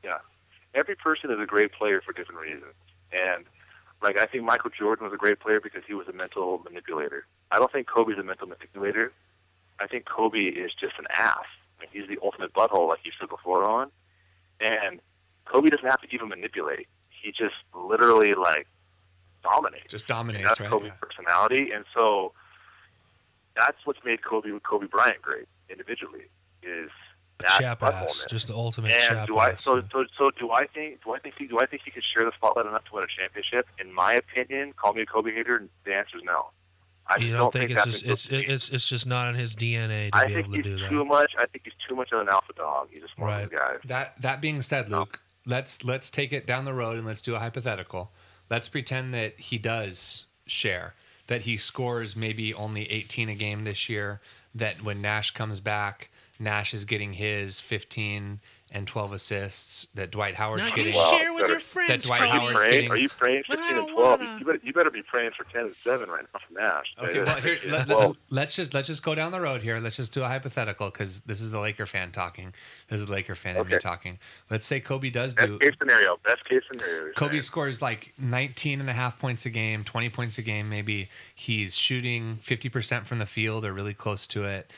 Every person is a great player for different reasons. And, I think Michael Jordan was a great player because he was a mental manipulator. I don't think Kobe's a mental manipulator. I think Kobe is just an ass. I mean, he's the ultimate butthole, like you said before on. And Kobe doesn't have to even manipulate. He just literally, dominates. Just dominates, that's right? Kobe's personality. And so that's what's made Kobe Bryant great individually, is that chap ass, just the ultimate chap ass. So do I think he could share the spotlight enough to win a championship? In my opinion, call me a Kobe hater. The answer is no. You don't think it's just not in his DNA to be able to do that? I think he's too much of an alpha dog. He's just one of those guys. That being said, Luke, let's take it down the road and let's do a hypothetical. Let's pretend that he does share, that he scores maybe only 18 a game this year, that when Nash comes back, Nash is getting his 15 and 12 assists, that Dwight Howard's getting. Share with your friends. Are you praying 15 and 12? You better be praying for 10 and 7 right now for Nash. Okay, let's just go down the road here. Let's just do a hypothetical, because this is the Laker fan talking. This is the Laker fan in me talking. Let's say Kobe does do. Best case scenario. Kobe scores 19.5 points a game, 20 points a game. Maybe he's shooting 50% from the field or really close to it.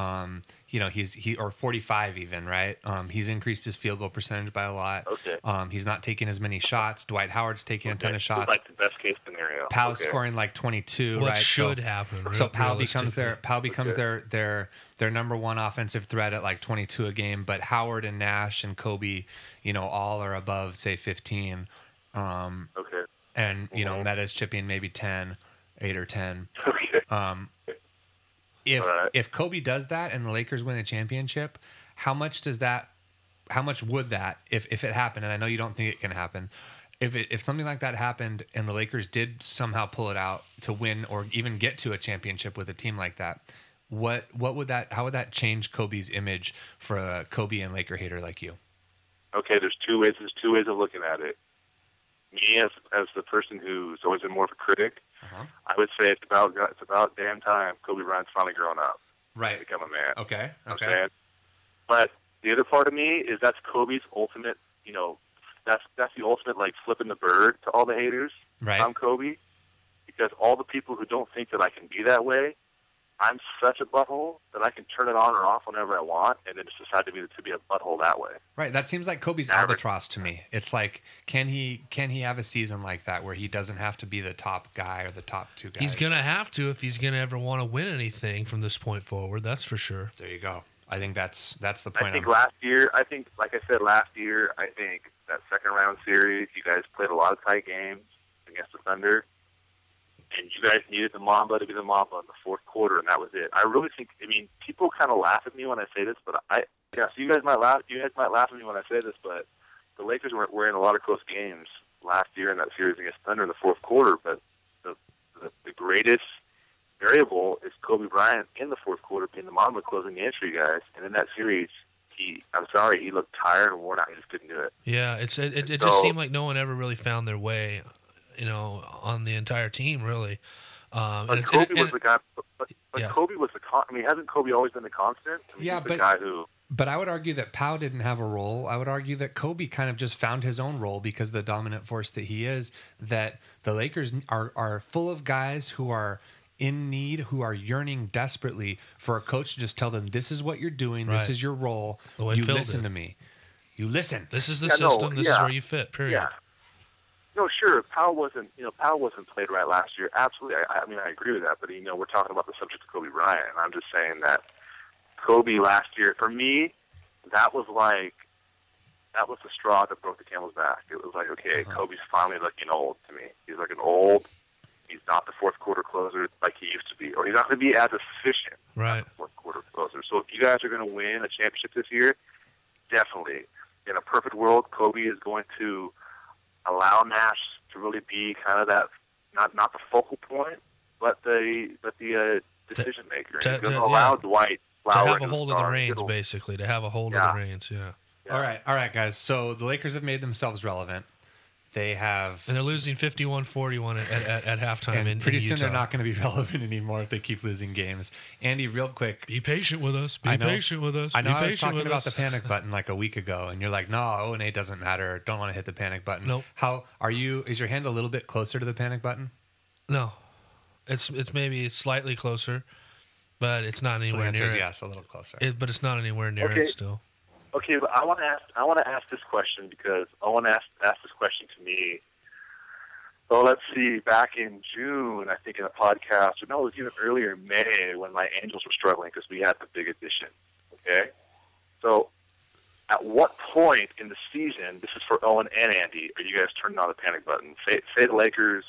He's or 45 even, right? He's increased his field goal percentage by a lot. Okay. He's not taking as many shots. Dwight Howard's taking a ton of shots. The best case scenario. Powell's scoring 22, what right? should happen. So Powell becomes their number one offensive threat at 22 a game. But Howard and Nash and Kobe, all are above, say, 15. Okay. And Meta's chipping maybe 10, 8 or 10. Okay. If Kobe does that and the Lakers win a championship, how much would that, if it happened, and I know you don't think it can happen, if something like that happened and the Lakers did somehow pull it out to win or even get to a championship with a team like that, how would that change Kobe's image for a Kobe and Laker hater like you? Okay, there's two ways of looking at it. Me as the person who's always been more of a critic, I would say it's about damn time Kobe Bryant's finally grown up, right? Become a man. Okay. But the other part of me is that's Kobe's ultimate, that's the ultimate like flipping the bird to all the haters. Right. I'm Kobe, because all the people who don't think that I can be that way, I'm such a butthole that I can turn it on or off whenever I want, and then just decide to be a butthole that way. Right. That seems like Kobe's albatross to me. It's like, can he have a season like that where he doesn't have to be the top guy or the top two guys? He's gonna have to if he's gonna ever want to win anything from this point forward. That's for sure. There you go. I think that's the point. I think like I said last year, I think that second round series, you guys played a lot of tight games against the Thunder. And you guys needed the Mamba to be the Mamba in the fourth quarter, and that was it. I really think. I mean, people kind of laugh at me when I say this, but so you guys might laugh. You guys might laugh at me when I say this, but the Lakers were in a lot of close games last year in that series against Thunder in the fourth quarter. But the greatest variable is Kobe Bryant in the fourth quarter being the Mamba closing games for you guys, and in that series, he looked tired and worn out. He just couldn't do it. Yeah, it just seemed like no one ever really found their way. On the entire team, really. But Kobe was the guy. But yeah. Kobe was the. I mean, hasn't Kobe always been the constant? I mean, yeah, but the guy who. But I would argue that Pau didn't have a role. I would argue that Kobe kind of just found his own role because of the dominant force that he is. That the Lakers are full of guys who are in need, who are yearning desperately for a coach to just tell them, "This is what you're doing. Right. This is your role. You listen to me. You listen. This is the system. This is where you fit. Period." Yeah. No, sure. Powell wasn't played right last year. Absolutely. I mean, I agree with that. But we're talking about the subject of Kobe Bryant, and I'm just saying that Kobe last year, for me, that was the straw that broke the camel's back. It was like, okay, Kobe's finally looking old to me. He's looking old. He's not the fourth quarter closer like he used to be, or he's not going to be as efficient. Right. As the fourth quarter closer. So if you guys are going to win a championship this year, definitely, in a perfect world, Kobe is going to allow Nash to really be kind of that, not the focal point, but the decision maker. And he's going to allow Dwight Flower to have a hold of the reins, basically. To have a hold of the reins, yeah. All right, guys. So the Lakers have made themselves relevant. They have, and they're losing 51-41 at halftime. And pretty soon Utah. they're not going to be relevant anymore if they keep losing games. Andy, real quick, be patient with us. Be patient with us. I know I was talking about the panic button like a week ago, and you're like, "No, 0-8 doesn't matter. Don't want to hit the panic button." Nope. How are you? Is your hand a little bit closer to the panic button? No, it's maybe slightly closer, but it's not anywhere near it. Yes, a little closer. But it's not anywhere near it still. Okay, but I want to ask this question because Owen asked this question to me. So let's see, back in June, I think in a podcast, or no, it was even earlier in May when my Angels were struggling because we had the big addition. Okay, so at what point in the season, this is for Owen and Andy, are you guys turning on the panic button? Say the Lakers.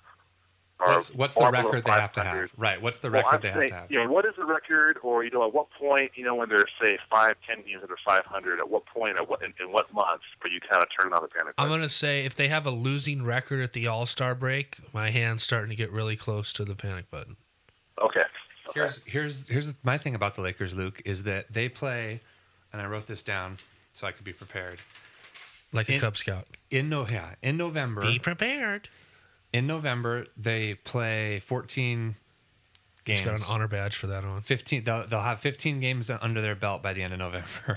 What's the record they have to have? Right. What's the record they have to have? Yeah. What is the record, or at what point, when they're say 5-10 games that are 500, at what point, in what months are you kind of turning on the panic button? I'm gonna say if they have a losing record at the All-Star break, my hand's starting to get really close to the panic button. Okay. Here's my thing about the Lakers, Luke, is that they play, and I wrote this down so I could be prepared. Like a Cub Scout. In November. Be prepared. In November, they play 14 games. He's got an honor badge for that on. 15. They'll have 15 games under their belt by the end of November.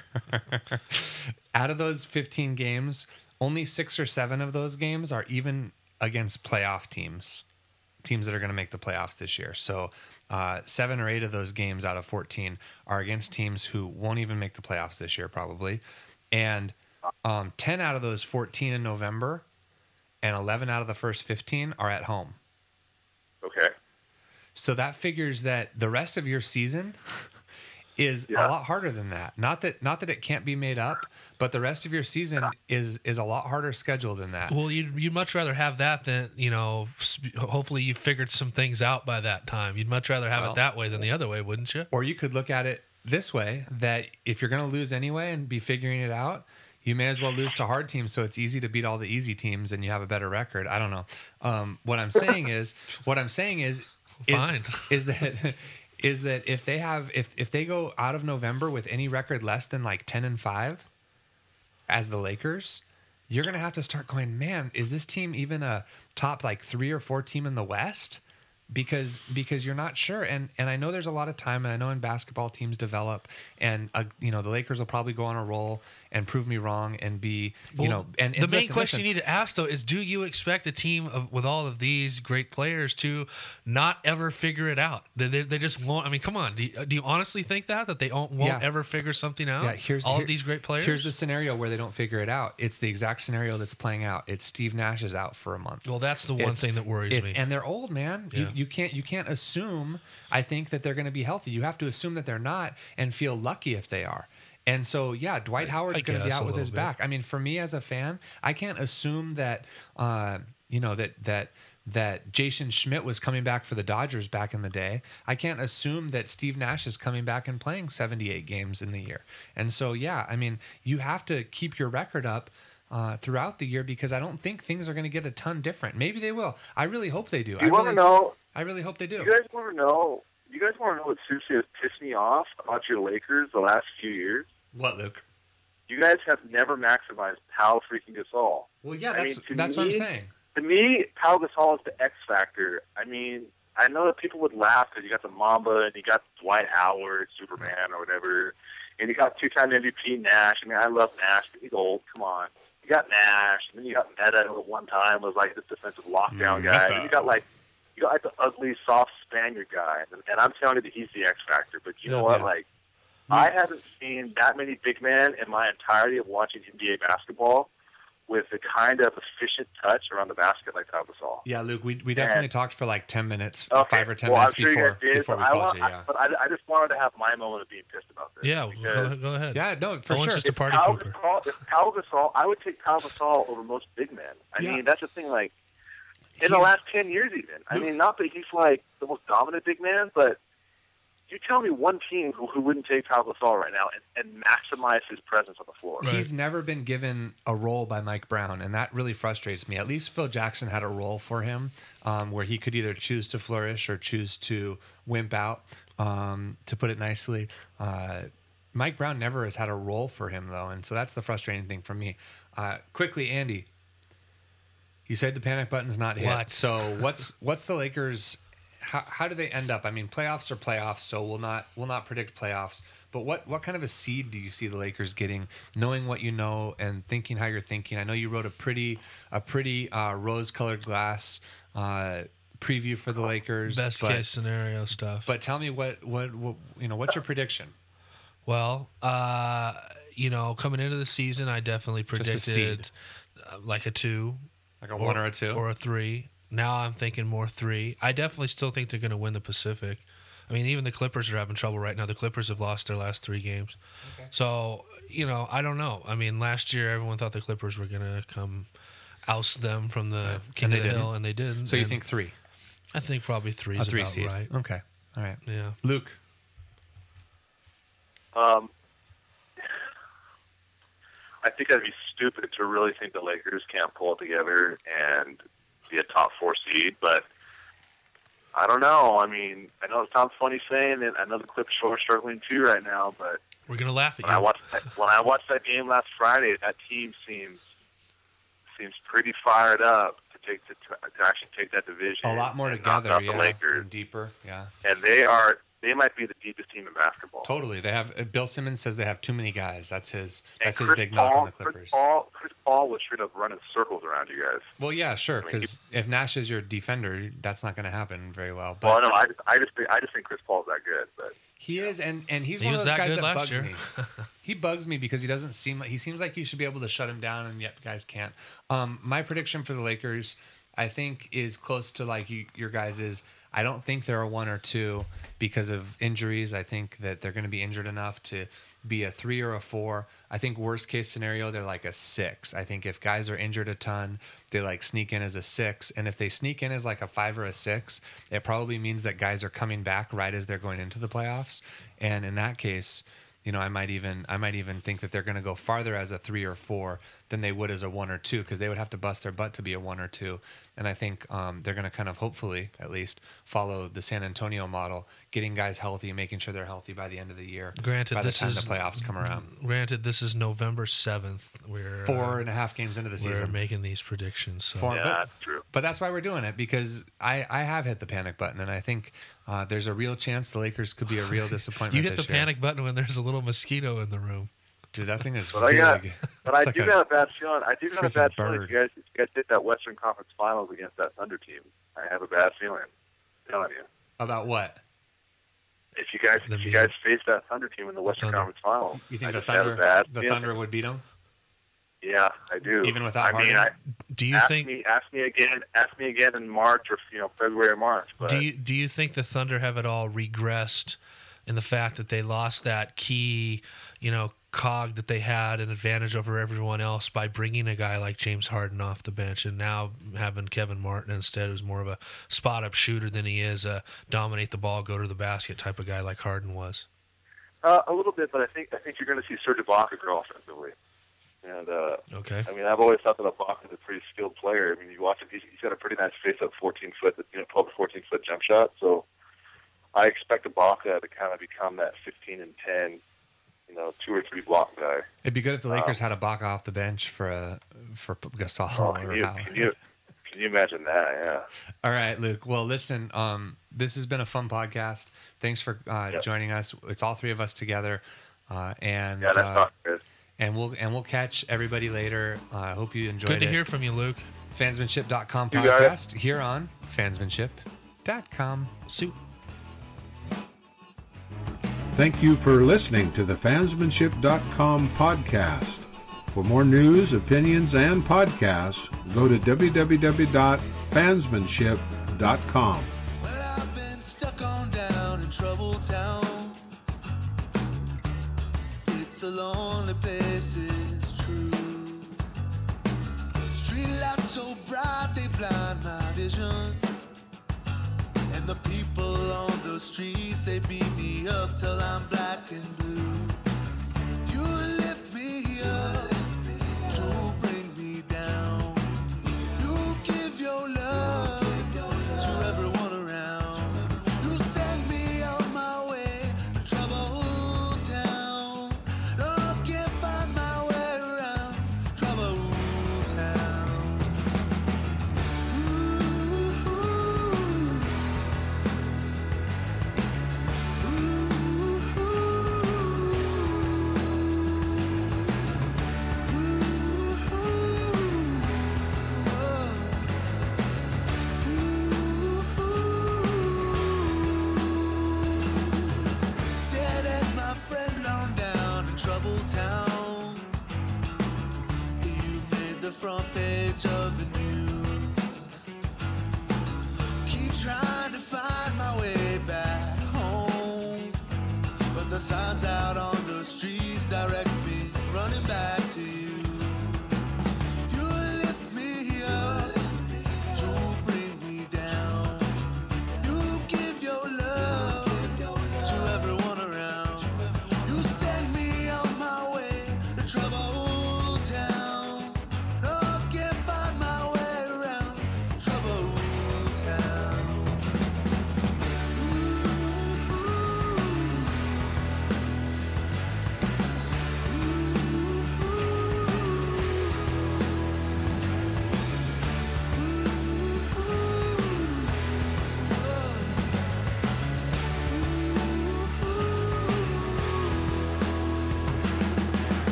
Out of those 15 games, only 6 or 7 of those games are even against playoff teams that are going to make the playoffs this year. So 7 or 8 of those games out of 14 are against teams who won't even make the playoffs this year, probably. And 10 out of those 14 in November and 11 out of the first 15 are at home. Okay. So that figures that the rest of your season is a lot harder than that. Not that it can't be made up, but the rest of your season is a lot harder schedule than that. Well, you'd much rather have that than, hopefully you figured some things out by that time. You'd much rather have it that way than the other way, wouldn't you? Or you could look at it this way, that if you're going to lose anyway and be figuring it out, you may as well lose to hard teams, so it's easy to beat all the easy teams, and you have a better record. I don't know. What I'm saying is fine. is that if they go out of November with any record less than like 10-5, as the Lakers, you're gonna have to start going, man, is this team even a top like 3 or 4 team in the West? Because you're not sure, and I know there's a lot of time, and I know in basketball teams develop, and the Lakers will probably go on a roll, and prove me wrong and be, and the main question you need to ask though is, do you expect a team with all of these great players to not ever figure it out? They just won't. I mean, come on. Do you honestly think that they won't ever figure something out? Yeah, all of these great players. Here's the scenario where they don't figure it out. It's the exact scenario that's playing out. It's Steve Nash is out for a month. Well, that's the one thing that worries me. And they're old, man. Yeah. You can't assume. I think that they're going to be healthy. You have to assume that they're not, and feel lucky if they are. And so, Dwight Howard's going to be out with his back. I mean, for me as a fan, I can't assume that that Jason Schmidt was coming back for the Dodgers back in the day. I can't assume that Steve Nash is coming back and playing 78 games in the year. And so, I mean, you have to keep your record up throughout the year, because I don't think things are going to get a ton different. Maybe they will. I really hope they do. You want to know? I really hope they do. You guys want to know? You guys want to know what seriously has pissed me off about your Lakers the last few years? What, Luke? You guys have never maximized Pau freaking Gasol. Well, that's what I'm saying. To me, Pau Gasol is the X factor. I mean, I know that people would laugh because you got the Mamba and you got Dwight Howard, Superman or whatever, and you got two-time MVP Nash. I mean, I love Nash, but he's old. Come on. You got Nash, and then you got Meta, who at one time was like this defensive lockdown guy. And you got like the ugly, soft Spaniard guy, and I'm telling you that he's the X factor. But you know what? Like, I haven't seen that many big men in my entirety of watching NBA basketball with the kind of efficient touch around the basket like Pau Gasol. Yeah, Luke, we definitely talked for like 10 minutes, 5 or 10 minutes before we called you. But I just wanted to have my moment of being pissed about this. Yeah, go ahead. Yeah, no, for sure. Just a party pooper. If Pau Gasol, I would take Pau Gasol over most big men. I mean, that's the thing. Like in the last 10 years, even. I mean, not that he's like the most dominant big man, but you tell me one team who wouldn't take Pau Gasol right now and maximize his presence on the floor. Right. He's never been given a role by Mike Brown, and that really frustrates me. At least Phil Jackson had a role for him where he could either choose to flourish or choose to wimp out, to put it nicely. Mike Brown never has had a role for him, though, and so that's the frustrating thing for me. Quickly, Andy, you said the panic button's not hit. What? So what's the Lakers... How do they end up? I mean, playoffs are playoffs, so we'll not predict playoffs. But what kind of a seed do you see the Lakers getting, knowing what you know and thinking how you're thinking? I know you wrote a pretty rose-colored glass preview for the Lakers, best case scenario stuff. But tell me what's your prediction? Well, coming into the season, I definitely predicted like a 2, like a 1 or a 2 or a 3. Now I'm thinking more 3. I definitely still think they're going to win the Pacific. I mean, even the Clippers are having trouble right now. The Clippers have lost their last 3 games. Okay. So, I don't know. I mean, last year everyone thought the Clippers were going to come oust them from the king of the hill, and they didn't. So you think 3? I think probably 3 is about seed. right. Okay. All right. Yeah. Luke? I think I'd be stupid to really think the Lakers can't pull it together and be a top 4 seed, but I don't know. I mean, I know it sounds funny saying it. I know the Clippers are struggling too right now, but we're gonna laugh at you. When I watched that game last Friday, that team seems pretty fired up to actually take that division. A lot more together, the Lakers. And deeper, yeah. And they might be the deepest team in basketball. Totally. They have Bill Simmons says they have too many guys. That's his big Paul, knock on the Clippers. Chris Paul was straight up running circles around you guys. Well, yeah, sure. Because if Nash is your defender, that's not going to happen very well. But well, no, I just think Chris Paul's that good. But he is, and he's one of those guys that bugs me. He bugs me because he seems like you should be able to shut him down, and yet guys can't. My prediction for the Lakers, I think, is close to like your guys' is. I don't think they're a 1 or 2 because of injuries. I think that they're going to be injured enough to be a 3 or a 4. I think worst case scenario, they're like a 6. I think if guys are injured a ton, they like sneak in as a 6. And if they sneak in as like a 5 or a 6, it probably means that guys are coming back right as they're going into the playoffs. And in that case, I might even think that they're going to go farther as a 3 or 4 than they would as a 1 or 2, because they would have to bust their butt to be a 1 or 2. And I think they're going to kind of hopefully at least follow the San Antonio model, getting guys healthy, making sure they're healthy by the end of the year. Granted, by the time the playoffs come around. Granted, this is November 7th. We're 4.5 games into the season. We're making these predictions. So. That's true. But that's why we're doing it, because I have hit the panic button, and I think there's a real chance the Lakers could be a real disappointment. You hit the panic button when there's a little mosquito in the room. Dude, that thing is But big. I It's do like have a bad feeling. I do have a bad freaking feeling. bird. If you guys did that Western Conference Finals against that Thunder team. I have a bad feeling. I'm telling you. About what? If you guys face that Thunder team in the Western Thunder. Conference Finals, You think I the just have a Thunder, bad the feeling. Thunder would beat them? Yeah, I do. Even without I mean, Harden? Do you ask think? me again in March or February or March. But Do you think the Thunder have at all regressed in the fact that they lost that key, cog that they had an advantage over everyone else by bringing a guy like James Harden off the bench and now having Kevin Martin instead, who's more of a spot-up shooter than he is a dominate the ball, go to the basket type of guy like Harden was? a little bit, but I think you're going to see Serge Ibaka grow offensively. And okay. I mean, I've always thought that Ibaka is a pretty skilled player. I mean, you watch him; he's got a pretty nice face-up 14-foot, 12 to 14-foot jump shot. So I expect Ibaka to kind of become that 15 and 10, 2 or 3 block guy. It'd be good if the Lakers had Ibaka off the bench for Gasol or Howard. Can you imagine that? Yeah. All right, Luke. Well, listen, this has been a fun podcast. Thanks for joining us. It's all three of us together, and Yeah, that's awesome, Chris. and we'll catch everybody later. I hope you enjoyed it. Good to hear from you, Luke. Fansmanship.com You got it. podcast here on Fansmanship.com. Soup. Thank you for listening to the Fansmanship.com podcast. For more news, opinions, and podcasts, go to www.fansmanship.com. Well, I've been stuck on down in Trouble Town. It's a lonely place, it's true. Street lights so bright they blind my vision. And the people on the streets, they beat me up till I'm black and blue.